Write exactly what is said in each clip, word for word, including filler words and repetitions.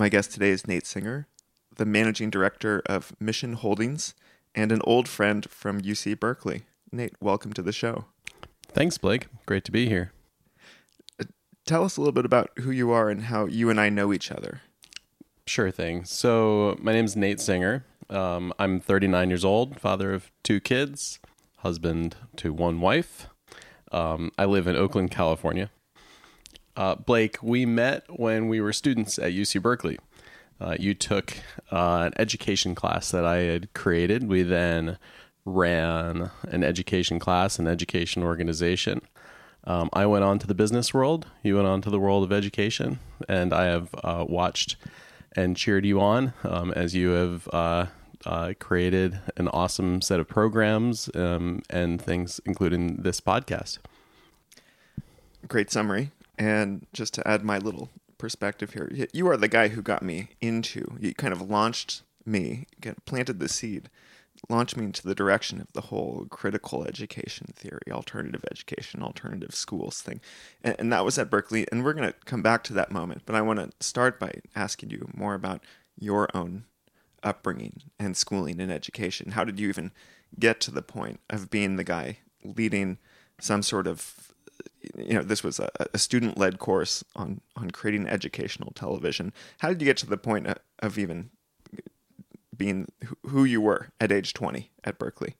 My guest today is Nate Singer, the managing director of Mission Holdings and an old friend from U C Berkeley. Nate, welcome to the show. Thanks, Blake. Great to be here. Uh, tell us a little bit about who you are and how you and I know each other. Sure thing. So my name's Nate Singer. Um, I'm thirty-nine years old, father of two kids, husband to one wife. Um, I live in Oakland, California. Uh, Blake, we met when we were students at U C Berkeley. Uh, you took uh, an education class that I had created. We then ran an education class, an education organization. Um, I went on to the business world. You went on to the world of education. And I have uh, watched and cheered you on um, as you have uh, uh, created an awesome set of programs um, and things, including this podcast. Great summary. And just to add my little perspective here, you are the guy who got me into, you kind of launched me, planted the seed, launched me into the direction of the whole critical education theory, alternative education, alternative schools thing. And, and that was at Berkeley. And we're going to come back to that moment. But I want to start by asking you more about your own upbringing and schooling and education. How did you even get to the point of being the guy leading some sort of, you know, this was a, a student-led course on, on creating educational television. How did you get to the point of, of even being who you were at age twenty at Berkeley?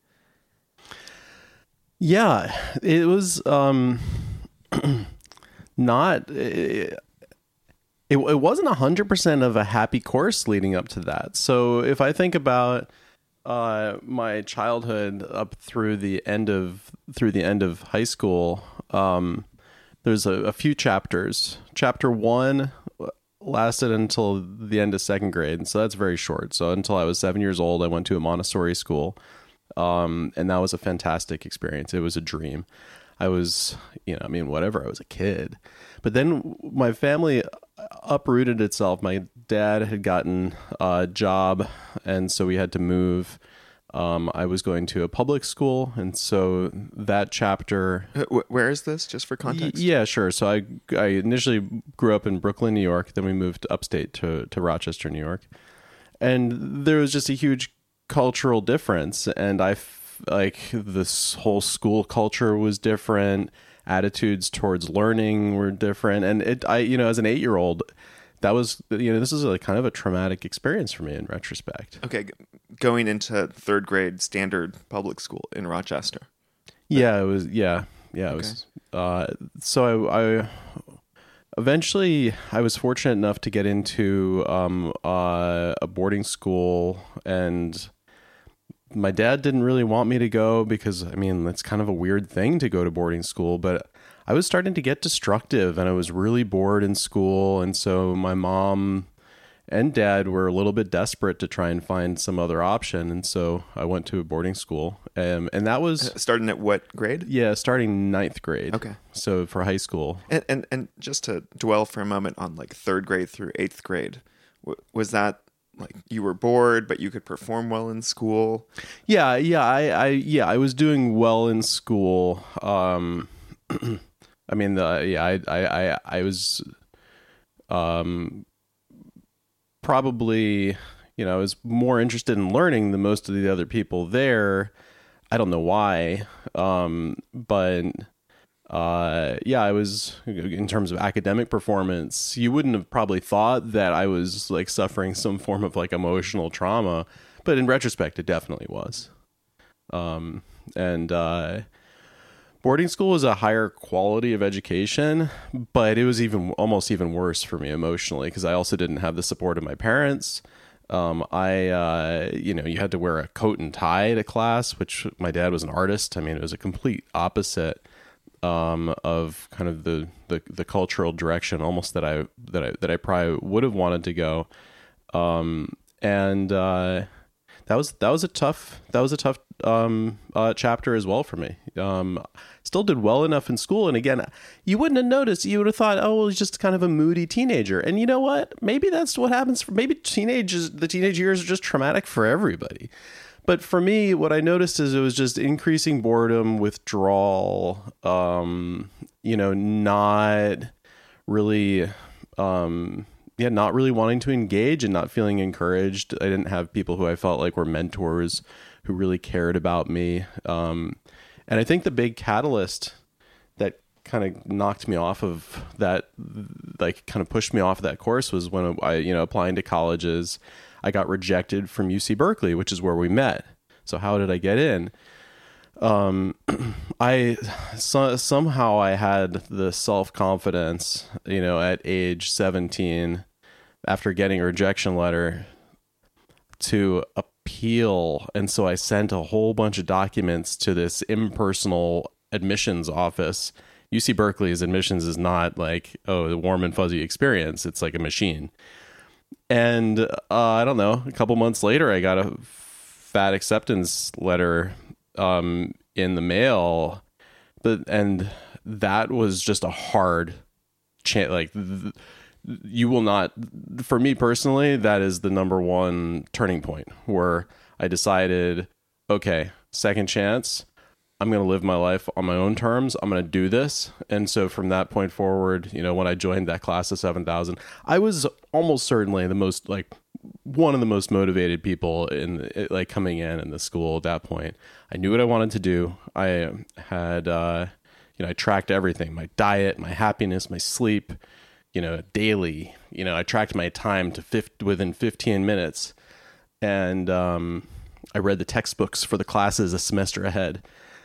Yeah, it was um, not, it, it, it wasn't one hundred percent of a happy course leading up to that. So if I think about uh, my childhood up through the end of, through the end of high school, um, there's a, a few chapters. Chapter one lasted until the end of second grade. So that's very short. So until I was seven years old, I went to a Montessori school. Um, and that was a fantastic experience. It was a dream. I was, you know, I mean, whatever, I was a kid. But then my family uprooted itself. My dad had gotten a job, and so we had to move. Um, I was going to a public school, and so that chapter... Where is this, just for context? Y- yeah, sure. So I I initially grew up in Brooklyn, New York. Then we moved upstate to, to Rochester, New York. And there was just a huge cultural difference. And I, f- like, this whole school culture was different. Attitudes towards learning were different. And it, I, you know, as an eight-year-old... That was, you know, this is a kind of a traumatic experience for me in retrospect. Okay, going into third grade standard public school in Rochester. Yeah, it was, yeah, yeah, it okay. was. Uh, so I, I eventually, I was fortunate enough to get into um, uh, a boarding school, and my dad didn't really want me to go because, I mean, it's kind of a weird thing to go to boarding school, but I was starting to get destructive and I was really bored in school. And so my mom and dad were a little bit desperate to try and find some other option. And so I went to a boarding school. Um, and that was... Starting at what grade? Yeah, starting ninth grade. Okay. So for high school. And, and, and just to dwell for a moment on like third grade through eighth grade, was that like you were bored, but you could perform well in school? Yeah, yeah, I, I yeah, I was doing well in school. Um... I mean, the, yeah, I, I, I, I was, um, probably, you know, I was more interested in learning than most of the other people there. I don't know why. Um, but, uh, yeah, I was, in terms of academic performance, you wouldn't have probably thought that I was like suffering some form of like emotional trauma, but in retrospect, it definitely was. Um, and, uh, boarding school was a higher quality of education, but it was even almost even worse for me emotionally because I also didn't have the support of my parents. Um, I, uh, you know, you had to wear a coat and tie to class, which my dad was an artist. I mean, it was a complete opposite um, of kind of the, the, the cultural direction almost that I that I that I probably would have wanted to go. Um, and uh, that was that was a tough that was a tough um, uh, chapter as well for me. Um, still did well enough in school. And again, you wouldn't have noticed. You would have thought, oh, well, he's just kind of a moody teenager. And you know what? Maybe that's what happens. For, maybe teenagers, the teenage years are just traumatic for everybody. But for me, what I noticed is it was just increasing boredom, withdrawal, um, you know, not really, um, yeah, not really wanting to engage and not feeling encouraged. I didn't have people who I felt like were mentors who really cared about me. Um, and I think the big catalyst that kind of knocked me off of that, like kind of pushed me off of that course, was when I, you know, applying to colleges, I got rejected from U C Berkeley, which is where we met. So how did I get in? Um, I, so, somehow I had the self-confidence, you know, at age seventeen, after getting a rejection letter, to appeal. And so I sent a whole bunch of documents to this impersonal admissions office. U C Berkeley's admissions is not like, oh, the warm and fuzzy experience. It's like a machine. And uh, I don't know, a couple months later, I got a fat acceptance letter um, in the mail. But, and that was just a hard chance. Like, th- you will not, for me personally, that is the number one turning point where I decided, okay, second chance. I'm going to live my life on my own terms. I'm going to do this. And so from that point forward, you know, when I joined that class of seven thousand, I was almost certainly the most, like, one of the most motivated people in, like, coming in in the school at that point. I knew what I wanted to do. I had, uh, you know, I tracked everything, my diet, my happiness, my sleep, you know, daily. You know, I tracked my time to fifty, within fifteen minutes. And um, I read the textbooks for the classes a semester ahead.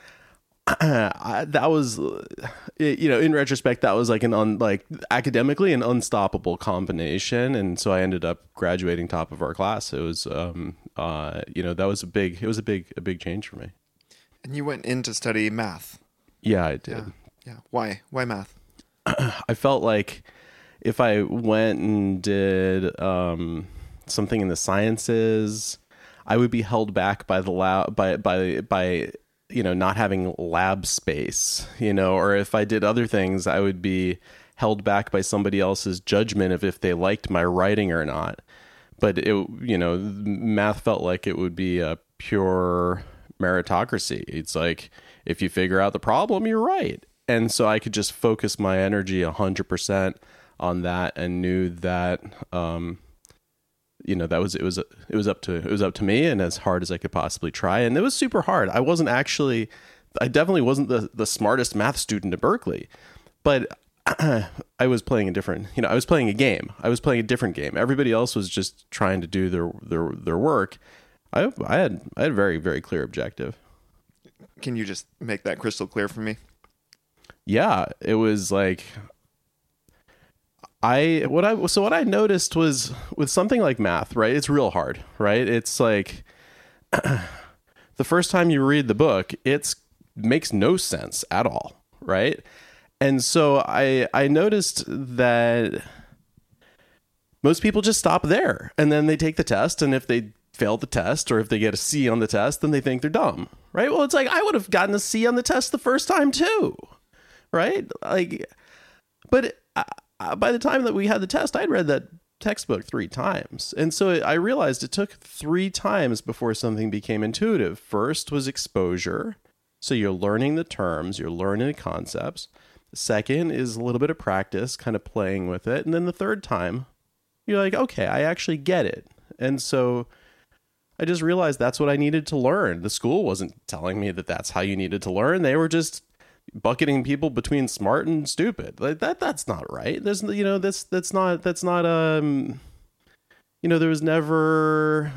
I, that was, you know, in retrospect, that was like an un, like academically an unstoppable combination, and so I ended up graduating top of our class. It was, um, uh, you know, that was a big, it was a big, a big change for me. And you went in to study math. Yeah, I did. Yeah. yeah. Why? Why math? I felt like if I went and did um, something in the sciences, I would be held back by the lab, by by by. you know, not having lab space, you know, or if I did other things, I would be held back by somebody else's judgment of if they liked my writing or not. But it, you know, math felt like it would be a pure meritocracy. It's like, if you figure out the problem, you're right. And so I could just focus my energy a hundred percent on that, and knew that, um, you know, that was, it was, it was up to, it was up to me, and as hard as I could possibly try. And it was super hard. I wasn't actually, I definitely wasn't the, the smartest math student at Berkeley, but I was playing a different, you know, I was playing a game. I was playing a different game. Everybody else was just trying to do their, their, their work. I, I had, I had a very, very clear objective. Can you just make that crystal clear for me? Yeah, it was like, I what I so what I noticed was with something like math, right? It's real hard, right? It's like the first time you read the book, it's makes no sense at all, right? And so I I noticed that most people just stop there, and then they take the test, and if they fail the test, or if they get a C on the test, then they think they're dumb, right? Well, it's like, I would have gotten a C on the test the first time too, right? Like, but I, by the time that we had the test, I'd read that textbook three times. And so I realized it took three times before something became intuitive. First was exposure. So you're learning the terms, you're learning the concepts. The second is a little bit of practice, kind of playing with it. And then the third time, you're like, okay, I actually get it. And so I just realized that's what I needed to learn. The school wasn't telling me that that's how you needed to learn. They were just bucketing people between smart and stupid. Like that that's not right. There's, you know, that's that's not that's not um you know, there was never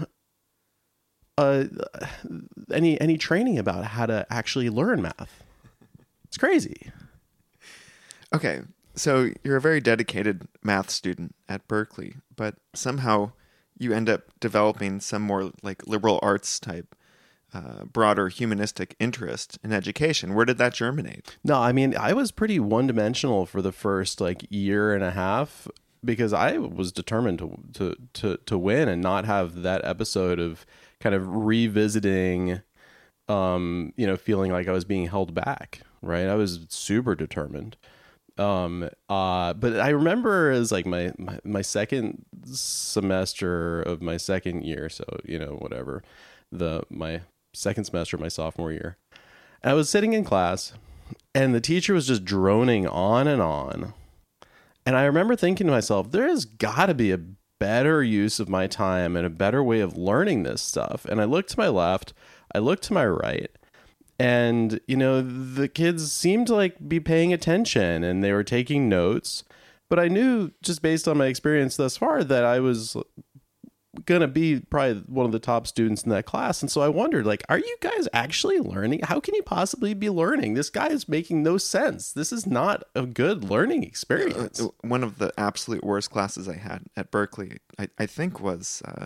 uh any any training about how to actually learn math. It's crazy. Okay, so you're a very dedicated math student at Berkeley, but somehow you end up developing some more like liberal arts type Uh, broader humanistic interest in education. Where did that germinate? No, I mean, I was pretty one-dimensional for the first like year and a half, because I was determined to to to to win and not have that episode of kind of revisiting, um, you know, feeling like I was being held back. Right, I was super determined. Um, uh, but I remember as like my, my my second semester of my second year, so you know, whatever, the my second semester of my sophomore year, I was sitting in class, and the teacher was just droning on and on, And I remember thinking to myself, there has got to be a better use of my time and a better way of learning this stuff. And I looked to my left, I looked to my right, and, you know, the kids seemed to like be paying attention and they were taking notes. But I knew just based on my experience thus far that I was going to be probably one of the top students in that class. And so I wondered, like, are you guys actually learning? How can you possibly be learning? This guy is making no sense. This is not a good learning experience. Uh, one of the absolute worst classes I had at Berkeley, I, I think was uh,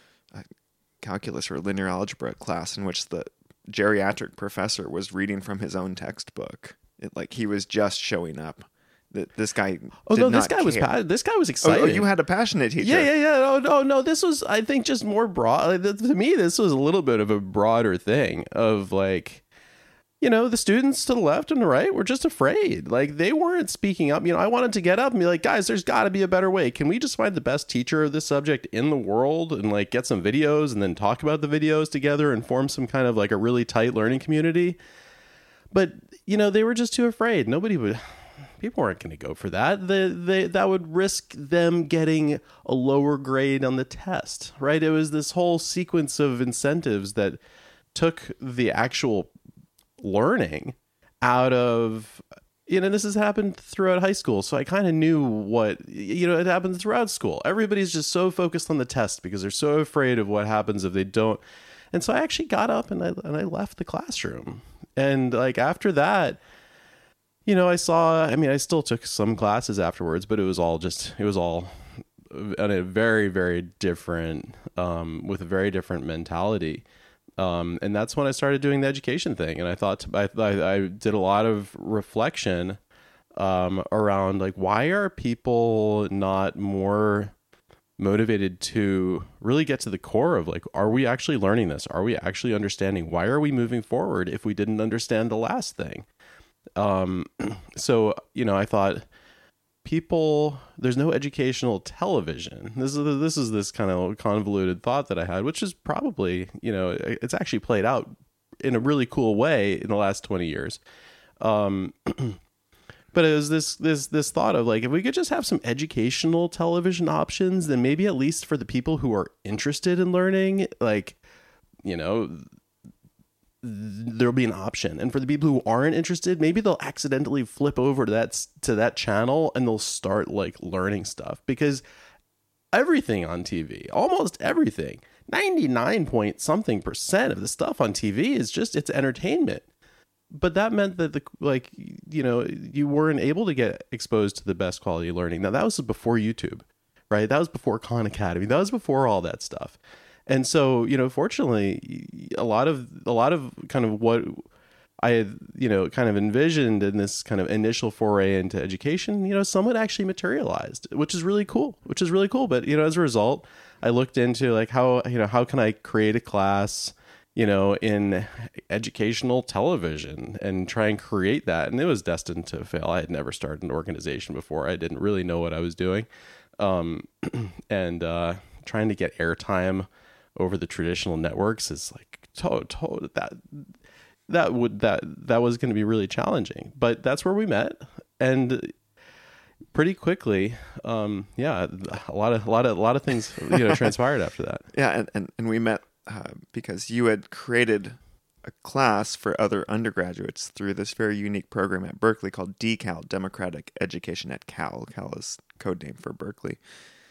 a calculus or linear algebra class in which the geriatric professor was reading from his own textbook. It, like he was just showing up. That this guy. Oh did no, this not guy care. was pa- this guy was Oh, excited. oh, you had a passionate teacher. Yeah, yeah, yeah. Oh no, no. This was, I think, just more broad. Like, to me, this was a little bit of a broader thing of like, you know, the students to the left and the right were just afraid. Like they weren't speaking up. You know, I wanted to get up and be like, guys, there's got to be a better way. Can we just find the best teacher of this subject in the world and like get some videos and then talk about the videos together and form some kind of like a really tight learning community? But you know, they were just too afraid. Nobody would. People weren't going to go for that. They, they, that would risk them getting a lower grade on the test, right? It was this whole sequence of incentives that took the actual learning out of, you know, this has happened throughout high school. So I kind of knew what, you know, it happens throughout school. Everybody's just so focused on the test because they're so afraid of what happens if they don't. And so I actually got up and I, and I left the classroom. And like after that, you know, I saw, I mean, I still took some classes afterwards, but it was all just, it was all on a very, very different, um, with a very different mentality. Um, and that's when I started doing the education thing. And I thought, I, I, I did a lot of reflection, um, around like, why are people not more motivated to really get to the core of like, are we actually learning this? Are we actually understanding? Why are we moving forward if we didn't understand the last thing? Um, so, you know, I thought people, there's no educational television. This is, this is this kind of convoluted thought that I had, which is probably, you know, it's actually played out in a really cool way in the last twenty years. Um, but it was this, this, this thought of like, if we could just have some educational television options, then maybe at least for the people who are interested in learning, like, you know, there'll be an option. And for the people who aren't interested, maybe they'll accidentally flip over to that to that channel and they'll start like learning stuff, because everything on T V, almost everything, ninety-nine point something percent of the stuff on T V is just, it's entertainment. But that meant that the, like, you know, you weren't able to get exposed to the best quality learning. Now that was before YouTube, right? That was before Khan Academy. That was before all that stuff. And so, you know, fortunately, a lot of a lot of kind of what I had, you know, kind of envisioned in this kind of initial foray into education, you know, somewhat actually materialized, which is really cool, which is really cool. But, you know, as a result, I looked into like how, you know, how can I create a class, you know, in educational television and try and create that. And it was destined to fail. I had never started an organization before. I didn't really know what I was doing. Um, and uh, trying to get airtime over the traditional networks is like to, to, that that would that that was going to be really challenging. But that's where we met, and pretty quickly, um, yeah, a lot of a lot of a lot of things, you know, transpired after that. Yeah, and and, and we met uh, because you had created a class for other undergraduates through this very unique program at Berkeley called DeCal, Democratic Education at Cal. Cal is code name for Berkeley,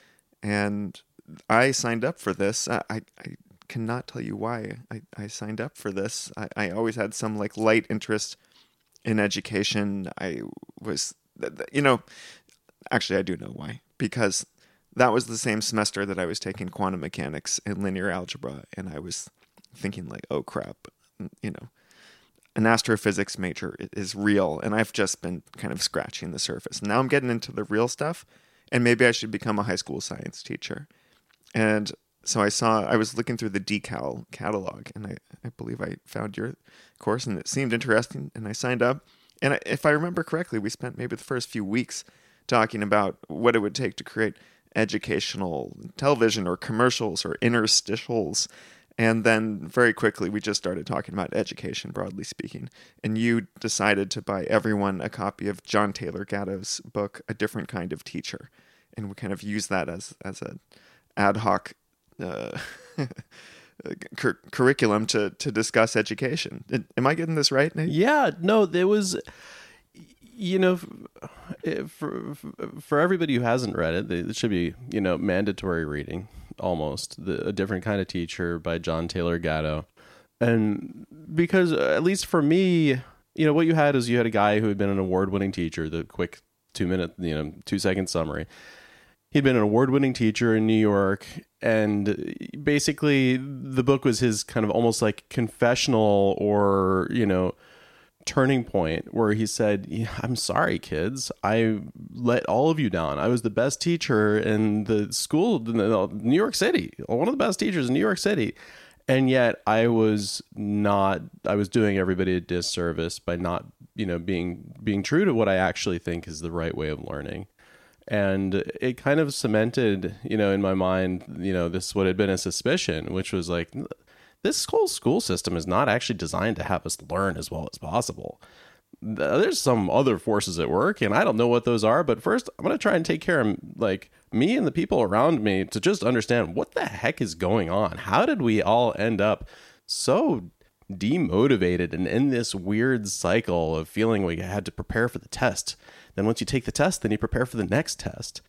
and I signed up for this. I, I, I cannot tell you why I, I signed up for this. I, I always had some like light interest in education. I was, you know, actually I do know why, because that was the same semester that I was taking quantum mechanics and linear algebra. And I was thinking like, oh crap, you know, an astrophysics major is real. And I've just been kind of scratching the surface. Now I'm getting into the real stuff, and maybe I should become a high school science teacher. And so I saw, I was looking through the DeCal catalog, and I, I believe I found your course, and it seemed interesting, and I signed up. And I, if I remember correctly, we spent maybe the first few weeks talking about what it would take to create educational television or commercials or interstitials. And then very quickly, we just started talking about education, broadly speaking. And you decided to buy everyone a copy of John Taylor Gatto's book, A Different Kind of Teacher. And we kind of use that as, as an ad hoc uh, cur- curriculum to, to discuss education. Am I getting this right, Nate? Yeah, no, there was, you know, for, for everybody who hasn't read it, it should be, you know, mandatory reading. Almost the, A Different Kind of Teacher by John Taylor Gatto. And because at least for me, you know, what you had is you had a guy who had been an award-winning teacher, the quick two minute, you know, two second summary. He'd been an award-winning teacher in New York, and basically the book was his kind of almost like confessional or, you know, turning point where he said, yeah, I'm sorry, kids. I let all of you down. I was the best teacher in the school, in New York City, one of the best teachers in New York City. And yet I was not, I was doing everybody a disservice by not, you know, being, being true to what I actually think is the right way of learning. And it kind of cemented, you know, in my mind, you know, this, what had been a suspicion, which was like, this whole school system is not actually designed to have us learn as well as possible. There's some other forces at work, and I don't know what those are. But first, I'm going to try and take care of like me and the people around me to just understand what the heck is going on. How did we all end up so demotivated and in this weird cycle of feeling we had to prepare for the test? Then once you take the test, then you prepare for the next test.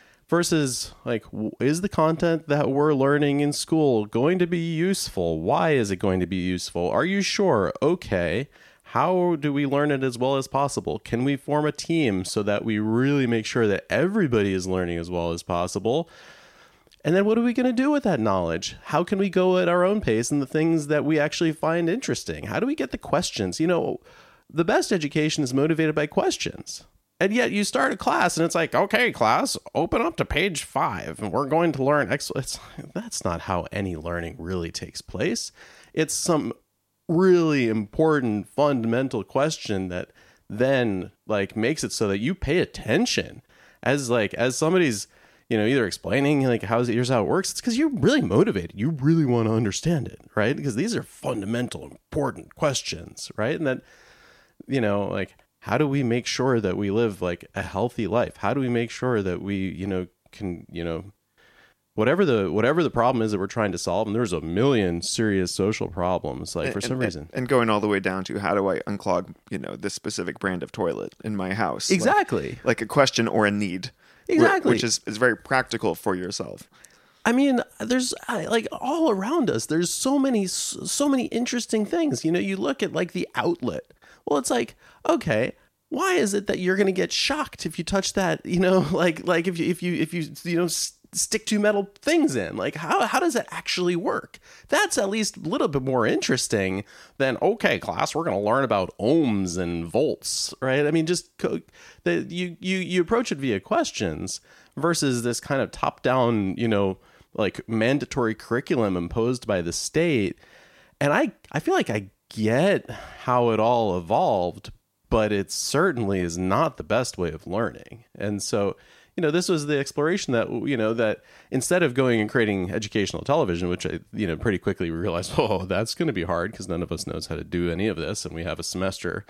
Versus, like, is the content that we're learning in school going to be useful? Why is it going to be useful? Are you sure? Okay. How do we learn it as well as possible? Can we form a team so that we really make sure that everybody is learning as well as possible? And then what are we going to do with that knowledge? How can we go at our own pace in the things that we actually find interesting? How do we get the questions? You know, the best education is motivated by questions. And yet you start a class and it's like, okay, class, open up to page five and we're going to learn X. It's, that's not how any learning really takes place. It's some really important fundamental question that then like makes it so that you pay attention as like, as somebody's, you know, either explaining like, how's here's how it works. It's because you're really motivated. You really want to understand it, right? Because these are fundamental, important questions, right? And that, you know, like, how do we make sure that we live like a healthy life? How do we make sure that we, you know, can, you know, whatever the whatever the problem is that we're trying to solve, and there's a million serious social problems, like for and, some and, reason. And going all the way down to how do I unclog, you know, this specific brand of toilet in my house? Exactly. Like, like a question or a need. Exactly. Which is, is very practical for yourself. I mean, there's like all around us, there's so many, so many interesting things. You know, you look at like the outlet. Well, it's like, okay, why is it that you're going to get shocked if you touch that, you know, like, like if you, if you, if you, you know, s- stick two metal things in, like how, how does it actually work? That's at least a little bit more interesting than, okay, class, we're going to learn about ohms and volts, right? I mean, just co- the, you, you, you approach it via questions versus this kind of top down, you know, like mandatory curriculum imposed by the state. And I, I feel like I get how it all evolved, but it certainly is not the best way of learning. And so, you know, this was the exploration that, you know, that instead of going and creating educational television, which I, you know, pretty quickly we realized, oh, that's going to be hard because none of us knows how to do any of this. And we have a semester,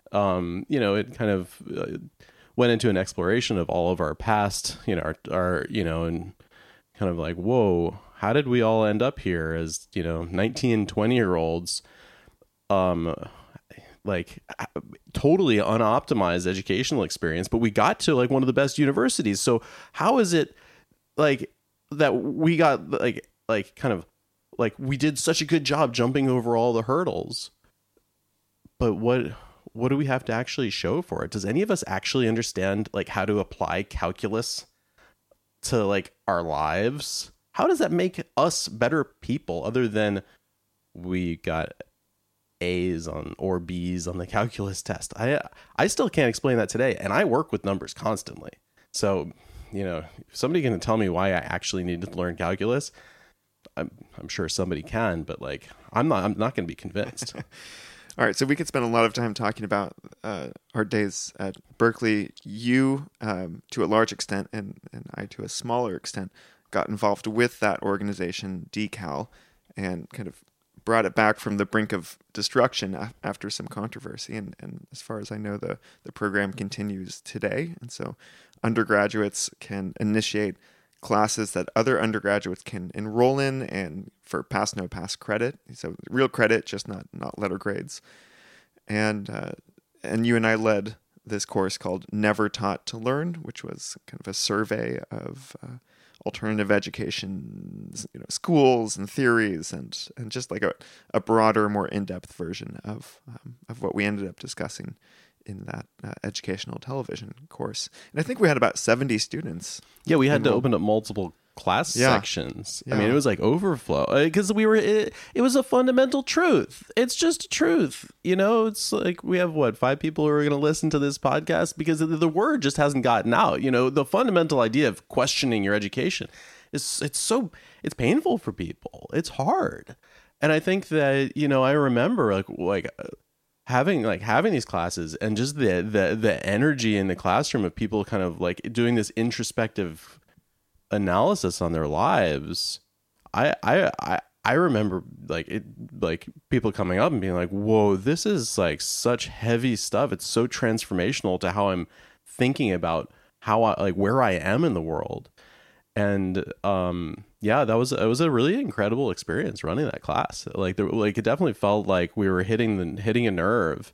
um, you know, it kind of uh, went into an exploration of all of our past, you know, our, our, you know, and kind of like, whoa, how did we all end up here as, you know, nineteen, twenty year olds, um, like totally unoptimized educational experience, but we got to like one of the best universities. So how is it like that we got like, like kind of like we did such a good job jumping over all the hurdles, but what, what do we have to actually show for it? Does any of us actually understand like how to apply calculus to like our lives? How does that make us better people other than we got A's on or B's on the calculus test? I I still can't explain that today, and I work with numbers constantly. So, you know, if somebody can tell me why I actually need to learn calculus, I'm I'm sure somebody can, but like I'm not I'm not going to be convinced. All right, so we could spend a lot of time talking about uh, our days at Berkeley. You, um, to a large extent, and, and I to a smaller extent, got involved with that organization, D CAL, and kind of brought it back from the brink of destruction af- after some controversy. And, and as far as I know, the, the program continues today. And so undergraduates can initiate classes that other undergraduates can enroll in and for pass no pass credit. So real credit, just not, not letter grades. And, uh, and you and I led this course called Never Taught to Learn, which was kind of a survey of uh, alternative education, you know, schools and theories, and and just like a, a broader, more in-depth version of um, of what we ended up discussing in that uh, educational television course. And I think we had about seventy students. Yeah, we had enrolled. to open up multiple class Yeah. sections. Yeah. I mean, it was like overflow because we were. It, it was a fundamental truth. It's just a truth, you know. It's like we have what five people who are going to listen to this podcast because the, the word just hasn't gotten out. You know, the fundamental idea of questioning your education is it's so it's painful for people. It's hard, and I think that you know I remember like like. having like having these classes and just the the the energy in the classroom of people kind of like doing this introspective analysis on their lives. I I I, I remember like it like people coming up and being like, whoa, this is like such heavy stuff. It's so transformational to how I'm thinking about how I like where I am in the world. And um yeah, that was it was a really incredible experience running that class. Like there, like it definitely felt like we were hitting the hitting a nerve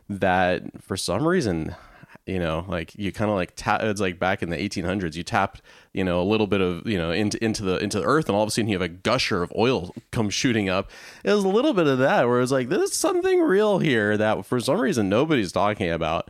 that for some reason, you know, like you kind of like tap. It's like back in the eighteen hundreds, you tapped, you know, a little bit of, you know, into into the into the earth, and all of a sudden you have a gusher of oil come shooting up. It was a little bit of that where it was like there's something real here that for some reason nobody's talking about.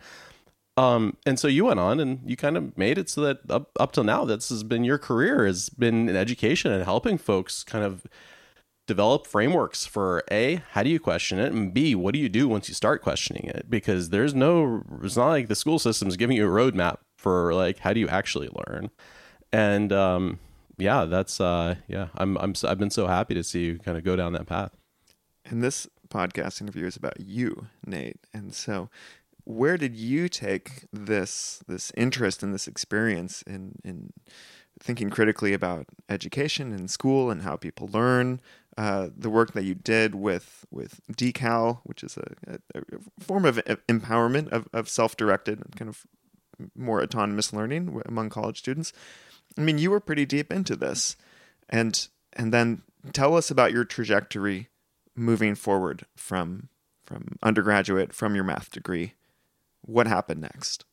Um, and so you went on and you kind of made it so that up, up till now, this has been your career has been in education and helping folks kind of develop frameworks for A, how do you question it? And B, what do you do once you start questioning it? Because there's no, it's not like the school system is giving you a roadmap for like, how do you actually learn? And, um, yeah, that's, uh, yeah, I'm, I'm, I've been so happy to see you kind of go down that path. And this podcast interview is about you, Nate. And so where did you take this this interest and this experience in in thinking critically about education and school and how people learn? Uh, the work that you did with with Decal, which is a, a, a form of empowerment of, of self-directed and kind of more autonomous learning among college students. I mean, you were pretty deep into this, and and then tell us about your trajectory moving forward from from undergraduate, from your math degree. What happened next?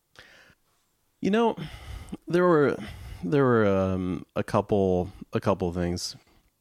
You know, there were there were um, a couple a couple things.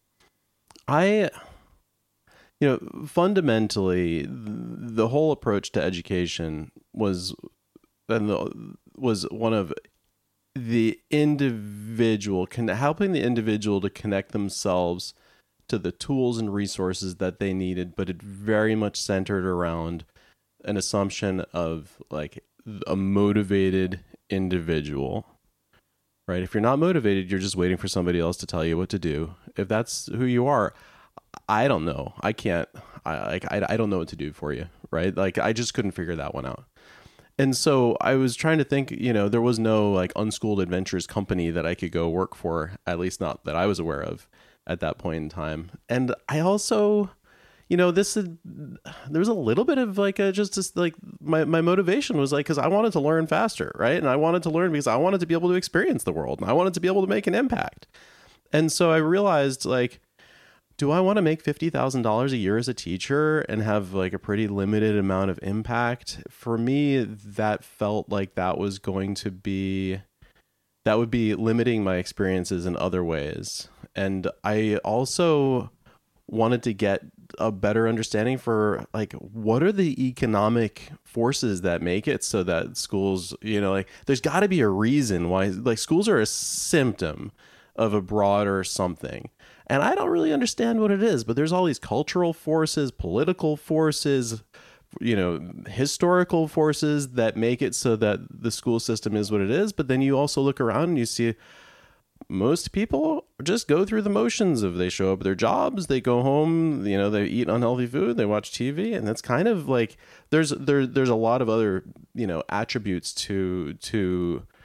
I, you know, fundamentally, the whole approach to education was and the, was one of the individual, con- helping the individual to connect themselves to the tools and resources that they needed, but it very much centered around an assumption of like a motivated individual, right? If you're not motivated, you're just waiting for somebody else to tell you what to do. If that's who you are, I don't know. I can't, I like, I, I don't know what to do for you, right? Like I just couldn't figure that one out. And so I was trying to think, you know, there was no like Unschooled Adventures company that I could go work for, at least not that I was aware of at that point in time. And I also, you know, this is, there was a little bit of like a, just this, like my, my motivation was like, cause I wanted to learn faster. Right. And I wanted to learn because I wanted to be able to experience the world and I wanted to be able to make an impact. And so I realized like, do I want to make fifty thousand dollars a year as a teacher and have like a pretty limited amount of impact? For me, that felt like that was going to be, that would be limiting my experiences in other ways. And I also wanted to get a better understanding for like, what are the economic forces that make it so that schools, you know, like there's got to be a reason why like schools are a symptom of a broader something. And I don't really understand what it is, but there's all these cultural forces, political forces, you know, historical forces that make it so that the school system is what it is. But then you also look around and you see most people just go through the motions of they show up at their jobs, they go home, you know, they eat unhealthy food, they watch T V. And that's kind of like, there's, there, there's a lot of other, you know, attributes to, to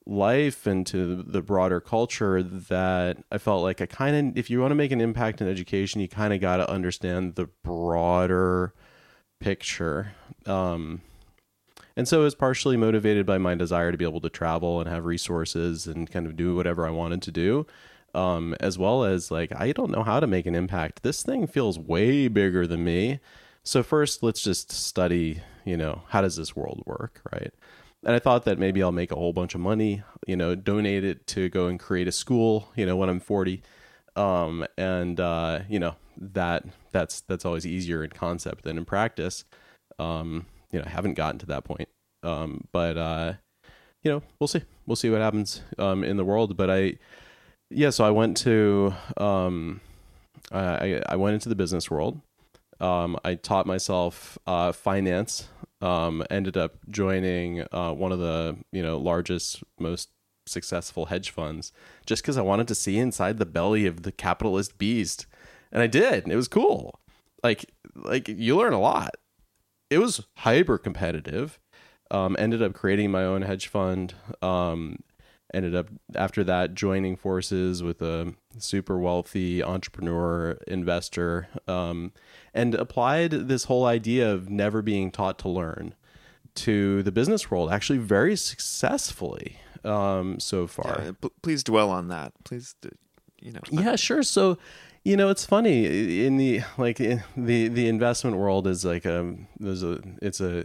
life and to the broader culture that I felt like I kind of, if you want to make an impact in education, you kind of got to understand the broader picture. Um, and so it was partially motivated by my desire to be able to travel and have resources and kind of do whatever I wanted to do. Um, as well as like, I don't know how to make an impact. This thing feels way bigger than me. So first, let's just study, you know, how does this world work, right? And I thought that maybe I'll make a whole bunch of money, you know, donate it to go and create a school, you know, when I'm forty. Um, and, uh, you know, that that's that's always easier in concept than in practice. Um, you know, I haven't gotten to that point. Um, but, uh, you know, we'll see. We'll see what happens um, in the world. But I, yeah, so I went to, um, I, I went into the business world. Um, I taught myself uh, finance. Um, ended up joining uh, one of the you know largest, most successful hedge funds, just because I wanted to see inside the belly of the capitalist beast, and I did. And it was cool. Like like you learn a lot. It was hyper competitive. Um, ended up creating my own hedge fund. Um, ended up after that joining forces with a super wealthy entrepreneur investor, um, and applied this whole idea of never being taught to learn to the business world, actually very successfully um, so far. Yeah, p- please dwell on that. Please, you know. Yeah, sure. So, you know, it's funny in the like in the the investment world is like a there's a it's a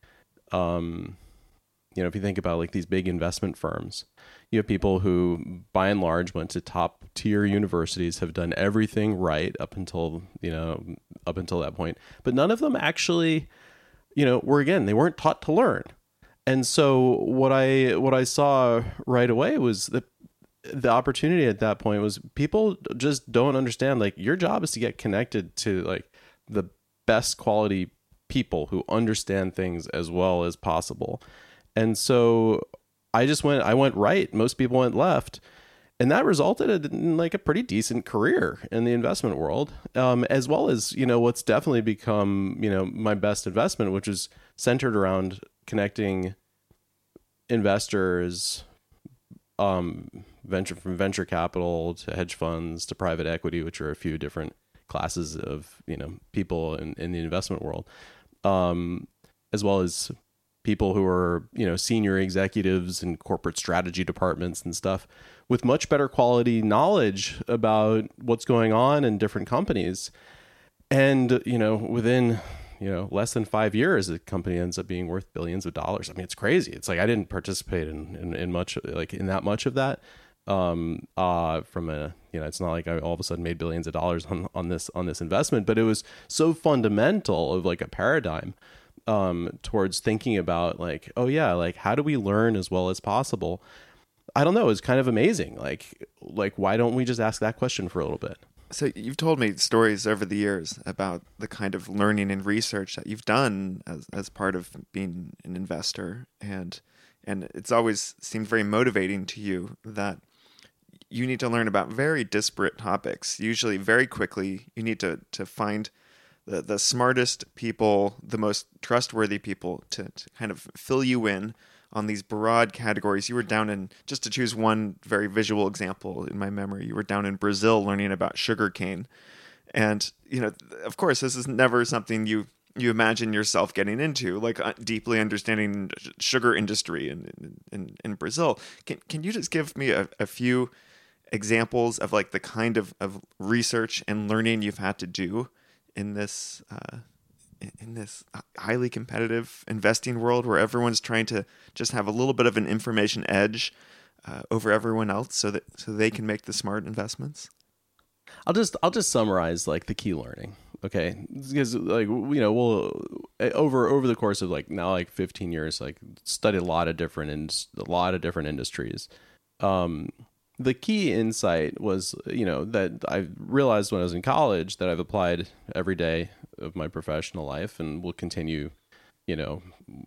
um you know, if you think about like these big investment firms, you have people who by and large went to top tier universities, have done everything right up until, you know, up until that point. But none of them actually, you know, were again, they weren't taught to learn. And so what I what I saw right away was that the opportunity at that point was people just don't understand, like your job is to get connected to like the best quality people who understand things as well as possible. And so I just went, I went right. Most people went left. And that resulted in like a pretty decent career in the investment world, um, as well as, you know, what's definitely become, you know, my best investment, which is centered around connecting investors, um, venture from venture capital to hedge funds to private equity, which are a few different classes of, you know, people in, in the investment world, um, as well as people who are, you know, senior executives in corporate strategy departments and stuff with much better quality knowledge about what's going on in different companies. And, you know, within, you know, less than five years, the company ends up being worth billions of dollars. I mean, it's crazy. It's like, I didn't participate in, in, in much, like in that much of that. Um, uh, from a, you know, it's not like I all of a sudden made billions of dollars on, on this, on this investment, but it was so fundamental of like a paradigm um, towards thinking about like, oh yeah, like how do we learn as well as possible? I don't know. It's kind of amazing. Like, like, why don't we just ask that question for a little bit? So you've told me stories over the years about the kind of learning and research that you've done as as part of being an investor, and and it's always seemed very motivating to you that you need to learn about very disparate topics, usually very quickly. You need to to find the the smartest people, the most trustworthy people to, to kind of fill you in on these broad categories. You were down in, just to choose one very visual example in my memory, you were down in Brazil learning about sugarcane. And, you know, of course, this is never something you, you imagine yourself getting into, like uh, deeply understanding sugar industry in, in, in Brazil. Can can you just give me a, a few examples of like the kind of, of research and learning you've had to do in this uh in this highly competitive investing world where everyone's trying to just have a little bit of an information edge uh, over everyone else so that so they can make the smart investments? I'll just I'll just summarize like the key learning. Okay, because like you know we'll over over the course of like now like fifteen years, like studied a lot of different in, a lot of different industries. Um, the key insight was, you know, that I realized when I was in college that I've applied every day of my professional life and will continue, you know,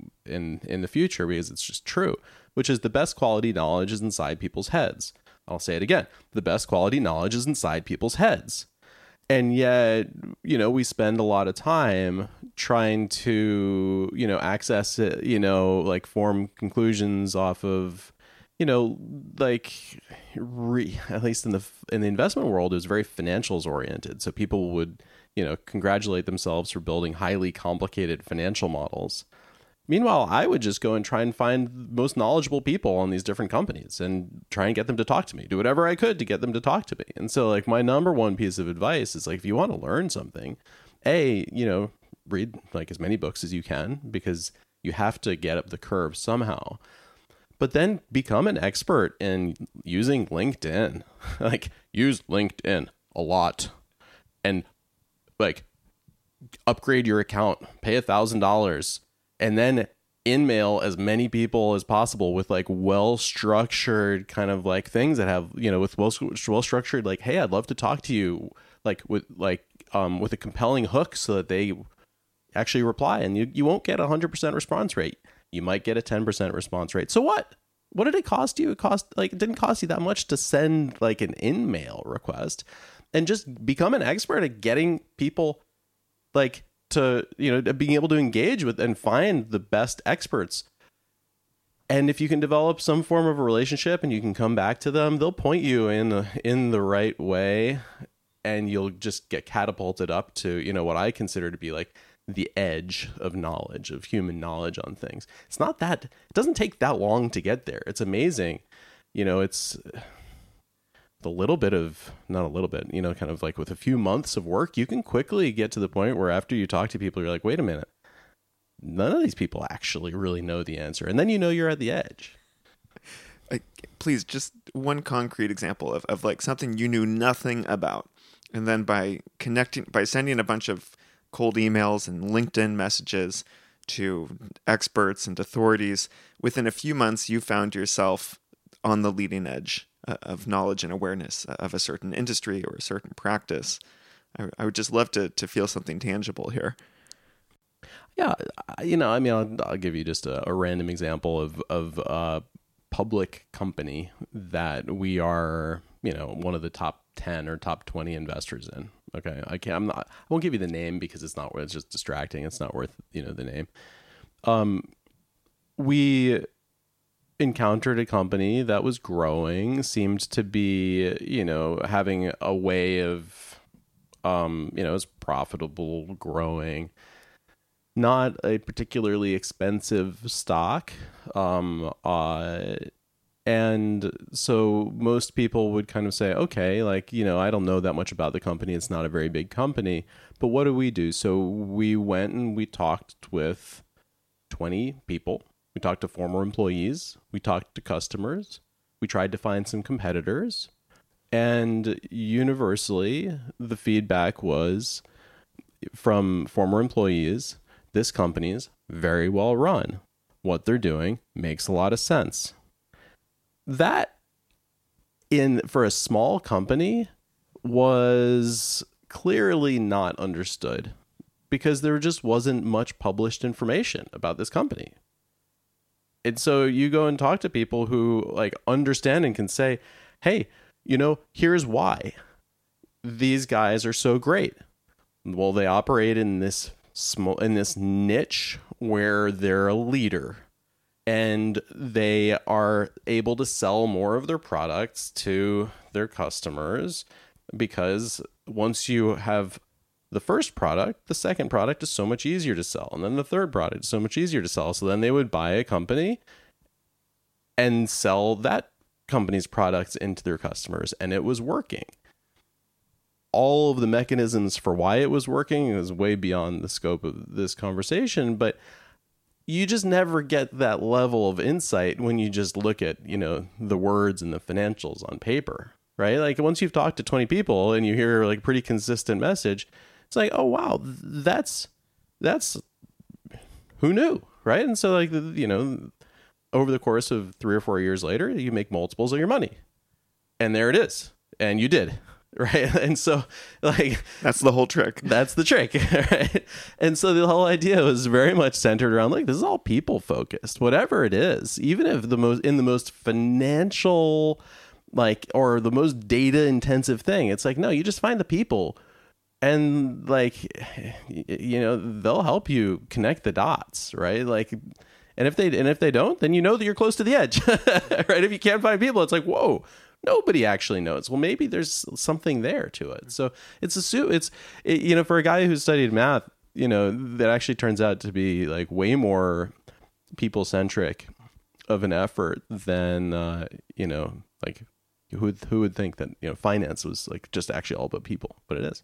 in in the future because it's just true, which is the best quality knowledge is inside people's heads. I'll say it again. The best quality knowledge is inside people's heads. And yet, you know, we spend a lot of time trying to, you know, access it, you know, like form conclusions off of, you know, like re, at least in the in the investment world, it was very financials oriented. So people would, you know, congratulate themselves for building highly complicated financial models. Meanwhile, I would just go and try and find the most knowledgeable people on these different companies and try and get them to talk to me, do whatever I could to get them to talk to me. And so like my number one piece of advice is like, if you want to learn something, A, you know, read like as many books as you can, because you have to get up the curve somehow. But then become an expert in using LinkedIn. Like use LinkedIn a lot and like upgrade your account, pay a thousand dollars. And then in-mail as many people as possible with like well-structured kind of like things that have, you know, with well well-structured, like, hey, I'd love to talk to you, like with like um with a compelling hook so that they actually reply. And you, you won't get a one hundred percent response rate. You might get a ten percent response rate. So what? What did it cost you? It cost like it didn't cost you that much to send like an in-mail request, and just become an expert at getting people like to, you know, being able to engage with and find the best experts. And if you can develop some form of a relationship and you can come back to them, they'll point you in the, in the right way, and you'll just get catapulted up to, you know, what I consider to be like the edge of knowledge, of human knowledge on things. It's not that, it doesn't take that long to get there. It's amazing. You know, it's a little bit of, not a little bit, you know, kind of like with a few months of work, you can quickly get to the point where after you talk to people, you're like, wait a minute, none of these people actually really know the answer. And then you know you're at the edge. Like, please, just one concrete example of, of like something you knew nothing about. And then by connecting, by sending a bunch of cold emails and LinkedIn messages to experts and authorities, within a few months, you found yourself on the leading edge of knowledge and awareness of a certain industry or a certain practice. I, I would just love to to feel something tangible here. Yeah, you know, I mean, I'll, I'll give you just a, a random example of of a public company that we are, you know, one of the top ten or top twenty investors in. Okay, I can't. I'm not. I won't give you the name because it's not worth. It's just distracting. It's not worth, you know, the name. Um, we encountered a company that was growing, seemed to be, you know, having a way of, um, you know, is profitable, growing, not a particularly expensive stock. Um, uh, and so most people would kind of say, okay, like, you know, I don't know that much about the company. It's not a very big company, but what do we do? So we went and we talked with twenty people. We talked to former employees. We talked to customers. We tried to find some competitors. And universally, the feedback was from former employees, this company's very well run. What they're doing makes a lot of sense. That, in for a small company, was clearly not understood because there just wasn't much published information about this company. And so you go and talk to people who like understand and can say, hey, you know, here's why these guys are so great. Well, they operate in this small, in this niche where they're a leader and they are able to sell more of their products to their customers because once you have the first product, the second product is so much easier to sell. And then the third product is so much easier to sell. So then they would buy a company and sell that company's products into their customers. And it was working. All of the mechanisms for why it was working is way beyond the scope of this conversation. But you just never get that level of insight when you just look at, you know, the words and the financials on paper, right? Like once you've talked to twenty people and you hear like pretty consistent message, it's like, oh, wow, that's, that's, who knew, right? And so like, you know, over the course of three or four years later, you make multiples of your money. And there it is. And you did, right? And so like... That's the whole trick. That's the trick, right? And so the whole idea was very much centered around like, this is all people focused, whatever it is, even if the most, in the most financial, like, or the most data intensive thing, it's like, no, you just find the people. And like, you know, they'll help you connect the dots, right? Like, And if they and if they don't, then you know that you're close to the edge, right? If you can't find people, it's like, whoa, nobody actually knows. Well, maybe there's something there to it. So it's a su- it's it, you know, for a guy who studied math, you know, that actually turns out to be like way more people centric of an effort than uh, you know, like who would, who would think that, you know, finance was like just actually all about people, but it is.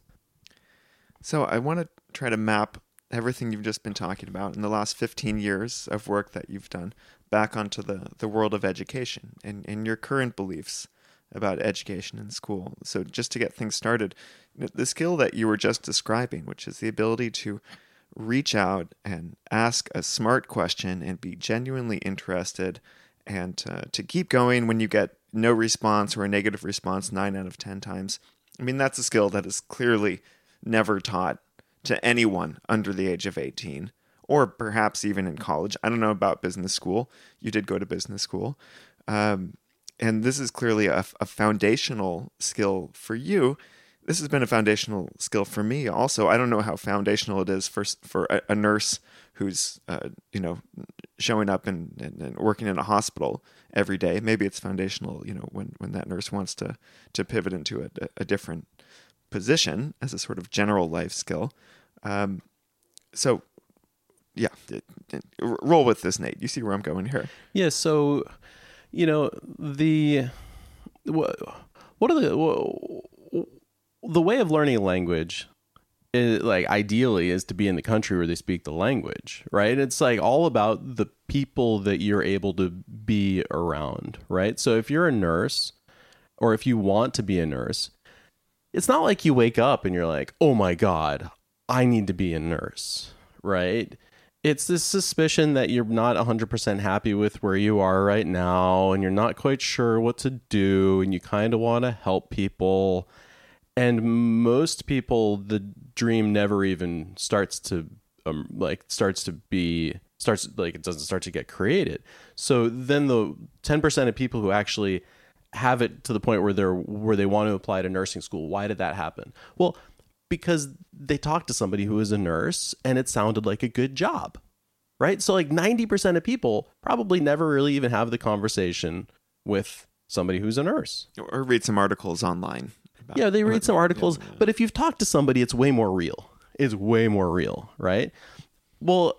So I want to try to map everything you've just been talking about in the last fifteen years of work that you've done back onto the, the world of education and, and your current beliefs about education in school. So just to get things started, the skill that you were just describing, which is the ability to reach out and ask a smart question and be genuinely interested and uh, to keep going when you get no response or a negative response nine out of ten times. I mean, that's a skill that is clearly never taught to anyone under the age of eighteen, or perhaps even in college. I don't know about business school. You did go to business school. Um, and this is clearly a, a foundational skill for you. This has been a foundational skill for me also. I don't know how foundational it is for for a, a nurse who's uh, you know, showing up and, and, and working in a hospital every day. Maybe it's foundational, you know, when, when that nurse wants to to pivot into a, a different position as a sort of general life skill. Um, so, yeah, it, it, roll with this, Nate. You see where I'm going here. Yeah. So, you know, the what, what are the what, the way of learning a language is, like, ideally is to be in the country where they speak the language, right? It's like all about the people that you're able to be around, right? So if you're a nurse, or if you want to be a nurse, it's not like you wake up and you're like, oh my God, I need to be a nurse, right? It's this suspicion that you're not one hundred percent happy with where you are right now, and you're not quite sure what to do, and you kind of want to help people. And most people, the dream never even starts to, um, like, starts to be, starts, like, it doesn't start to get created. So then the ten percent of people who actually have it to the point where they're where they want to apply to nursing school. Why did that happen? Well, because they talked to somebody who was a nurse and it sounded like a good job, right? So like ninety percent of people probably never really even have the conversation with somebody who's a nurse. Or read some articles online. About yeah, they read what, some articles, yeah, yeah. But if you've talked to somebody, it's way more real. It's way more real, right? Well,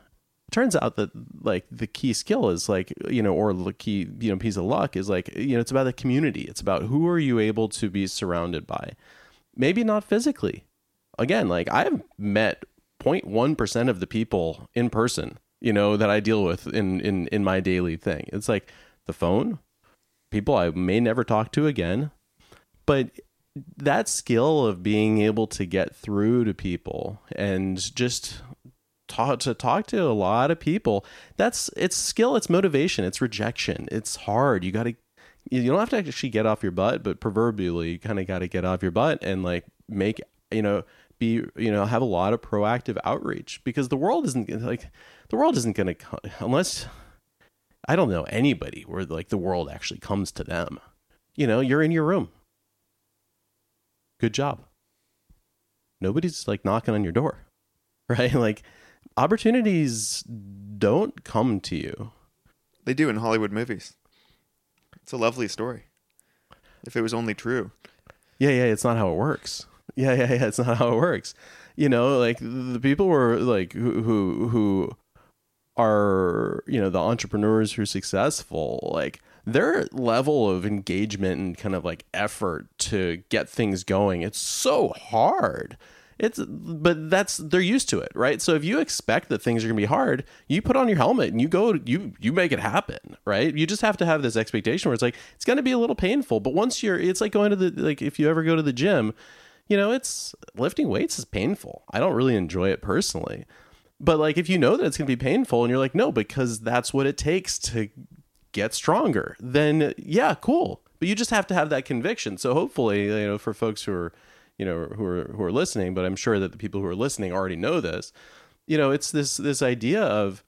turns out that, like, the key skill is, like, you know, or the key, you know, piece of luck is, like, you know, it's about the community. It's about who are you able to be surrounded by. Maybe not physically. Again, like, I've met zero point one percent of the people in person, you know, that I deal with in, in, in my daily thing. It's like the phone, people I may never talk to again. But that skill of being able to get through to people and just talk to talk to a lot of people, that's it's skill, it's motivation, it's rejection. It's hard. You got to, you don't have to actually get off your butt, but proverbially you kind of got to get off your butt and, like, make, you know, be, you know, have a lot of proactive outreach, because the world isn't like, the world isn't going to, unless, I don't know anybody where, like, the world actually comes to them. You know, you're in your room. Good job. Nobody's, like, knocking on your door, right? Like, opportunities don't come to you. They do in Hollywood movies. It's a lovely story. If it was only true. Yeah, yeah, it's not how it works. Yeah, yeah, yeah, it's not how it works. You know, like, the people were, like, who who, who are, you know, the entrepreneurs who are successful, like, their level of engagement and kind of, like, effort to get things going, it's so hard. It's, but that's, they're used to it, right? So if you expect that things are gonna be hard, you put on your helmet and you go, you you make it happen, right? You just have to have this expectation where it's like, it's gonna be a little painful, but once you're, it's like going to the, like, if you ever go to the gym, you know, it's, lifting weights is painful. I don't really enjoy it personally, but, like, if you know that it's gonna be painful and you're like, no, because that's what it takes to get stronger, then yeah, cool. But you just have to have that conviction. So hopefully, you know, for folks who are, you know, who are who are listening, but I'm sure that the people who are listening already know this, you know, it's this this idea of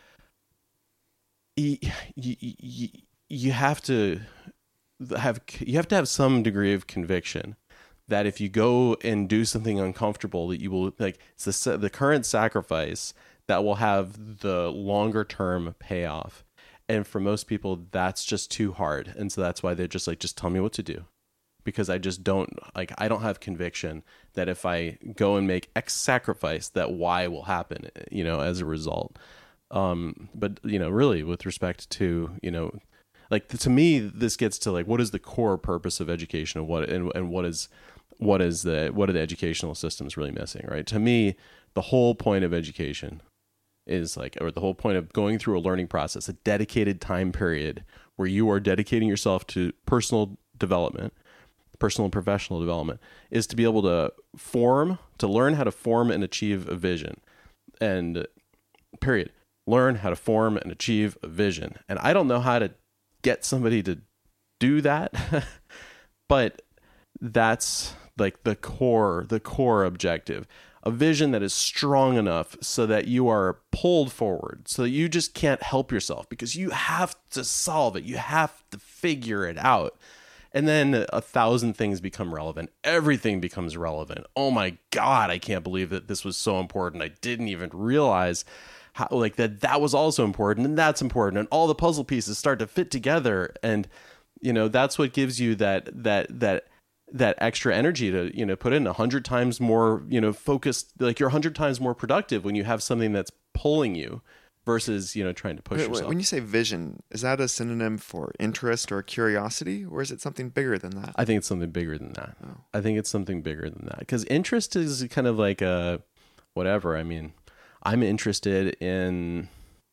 you, you, you have to have you have to have some degree of conviction that if you go and do something uncomfortable, that you will, like, it's the the current sacrifice that will have the longer term payoff. And for most people, that's just too hard. And so that's why they're just like, just tell me what to do. Because I just don't, like, I don't have conviction that if I go and make X sacrifice, that Y will happen, you know, as a result. Um, but, you know, really with respect to, you know, like to me, this gets to like, what is the core purpose of education, and what, and, and what is, what is the, what are the educational systems really missing, right? To me, the whole point of education is like, or the whole point of going through a learning process, a dedicated time period where you are dedicating yourself to personal development, personal and professional development, is to be able to form, to learn how to form and achieve a vision. And period. Learn how to form and achieve a vision. And I don't know how to get somebody to do that, but that's like the core, the core objective. A vision that is strong enough so that you are pulled forward, so that you just can't help yourself because you have to solve it. You have to figure it out. And then a thousand things become relevant. Everything becomes relevant. Oh my God, I can't believe that this was so important. I didn't even realize how, like that that was also important, and that's important. And all the puzzle pieces start to fit together. And, you know, that's what gives you that, that, that, that extra energy to, you know, put in a hundred times more, you know, focused, like you're a hundred times more productive when you have something that's pulling you versus, you know, trying to push wait, yourself. When you say vision, is that a synonym for interest or curiosity, or is it something bigger than that? I think it's something bigger than that. Oh. I think it's something bigger than that, because interest is kind of like a whatever. I mean, I'm interested in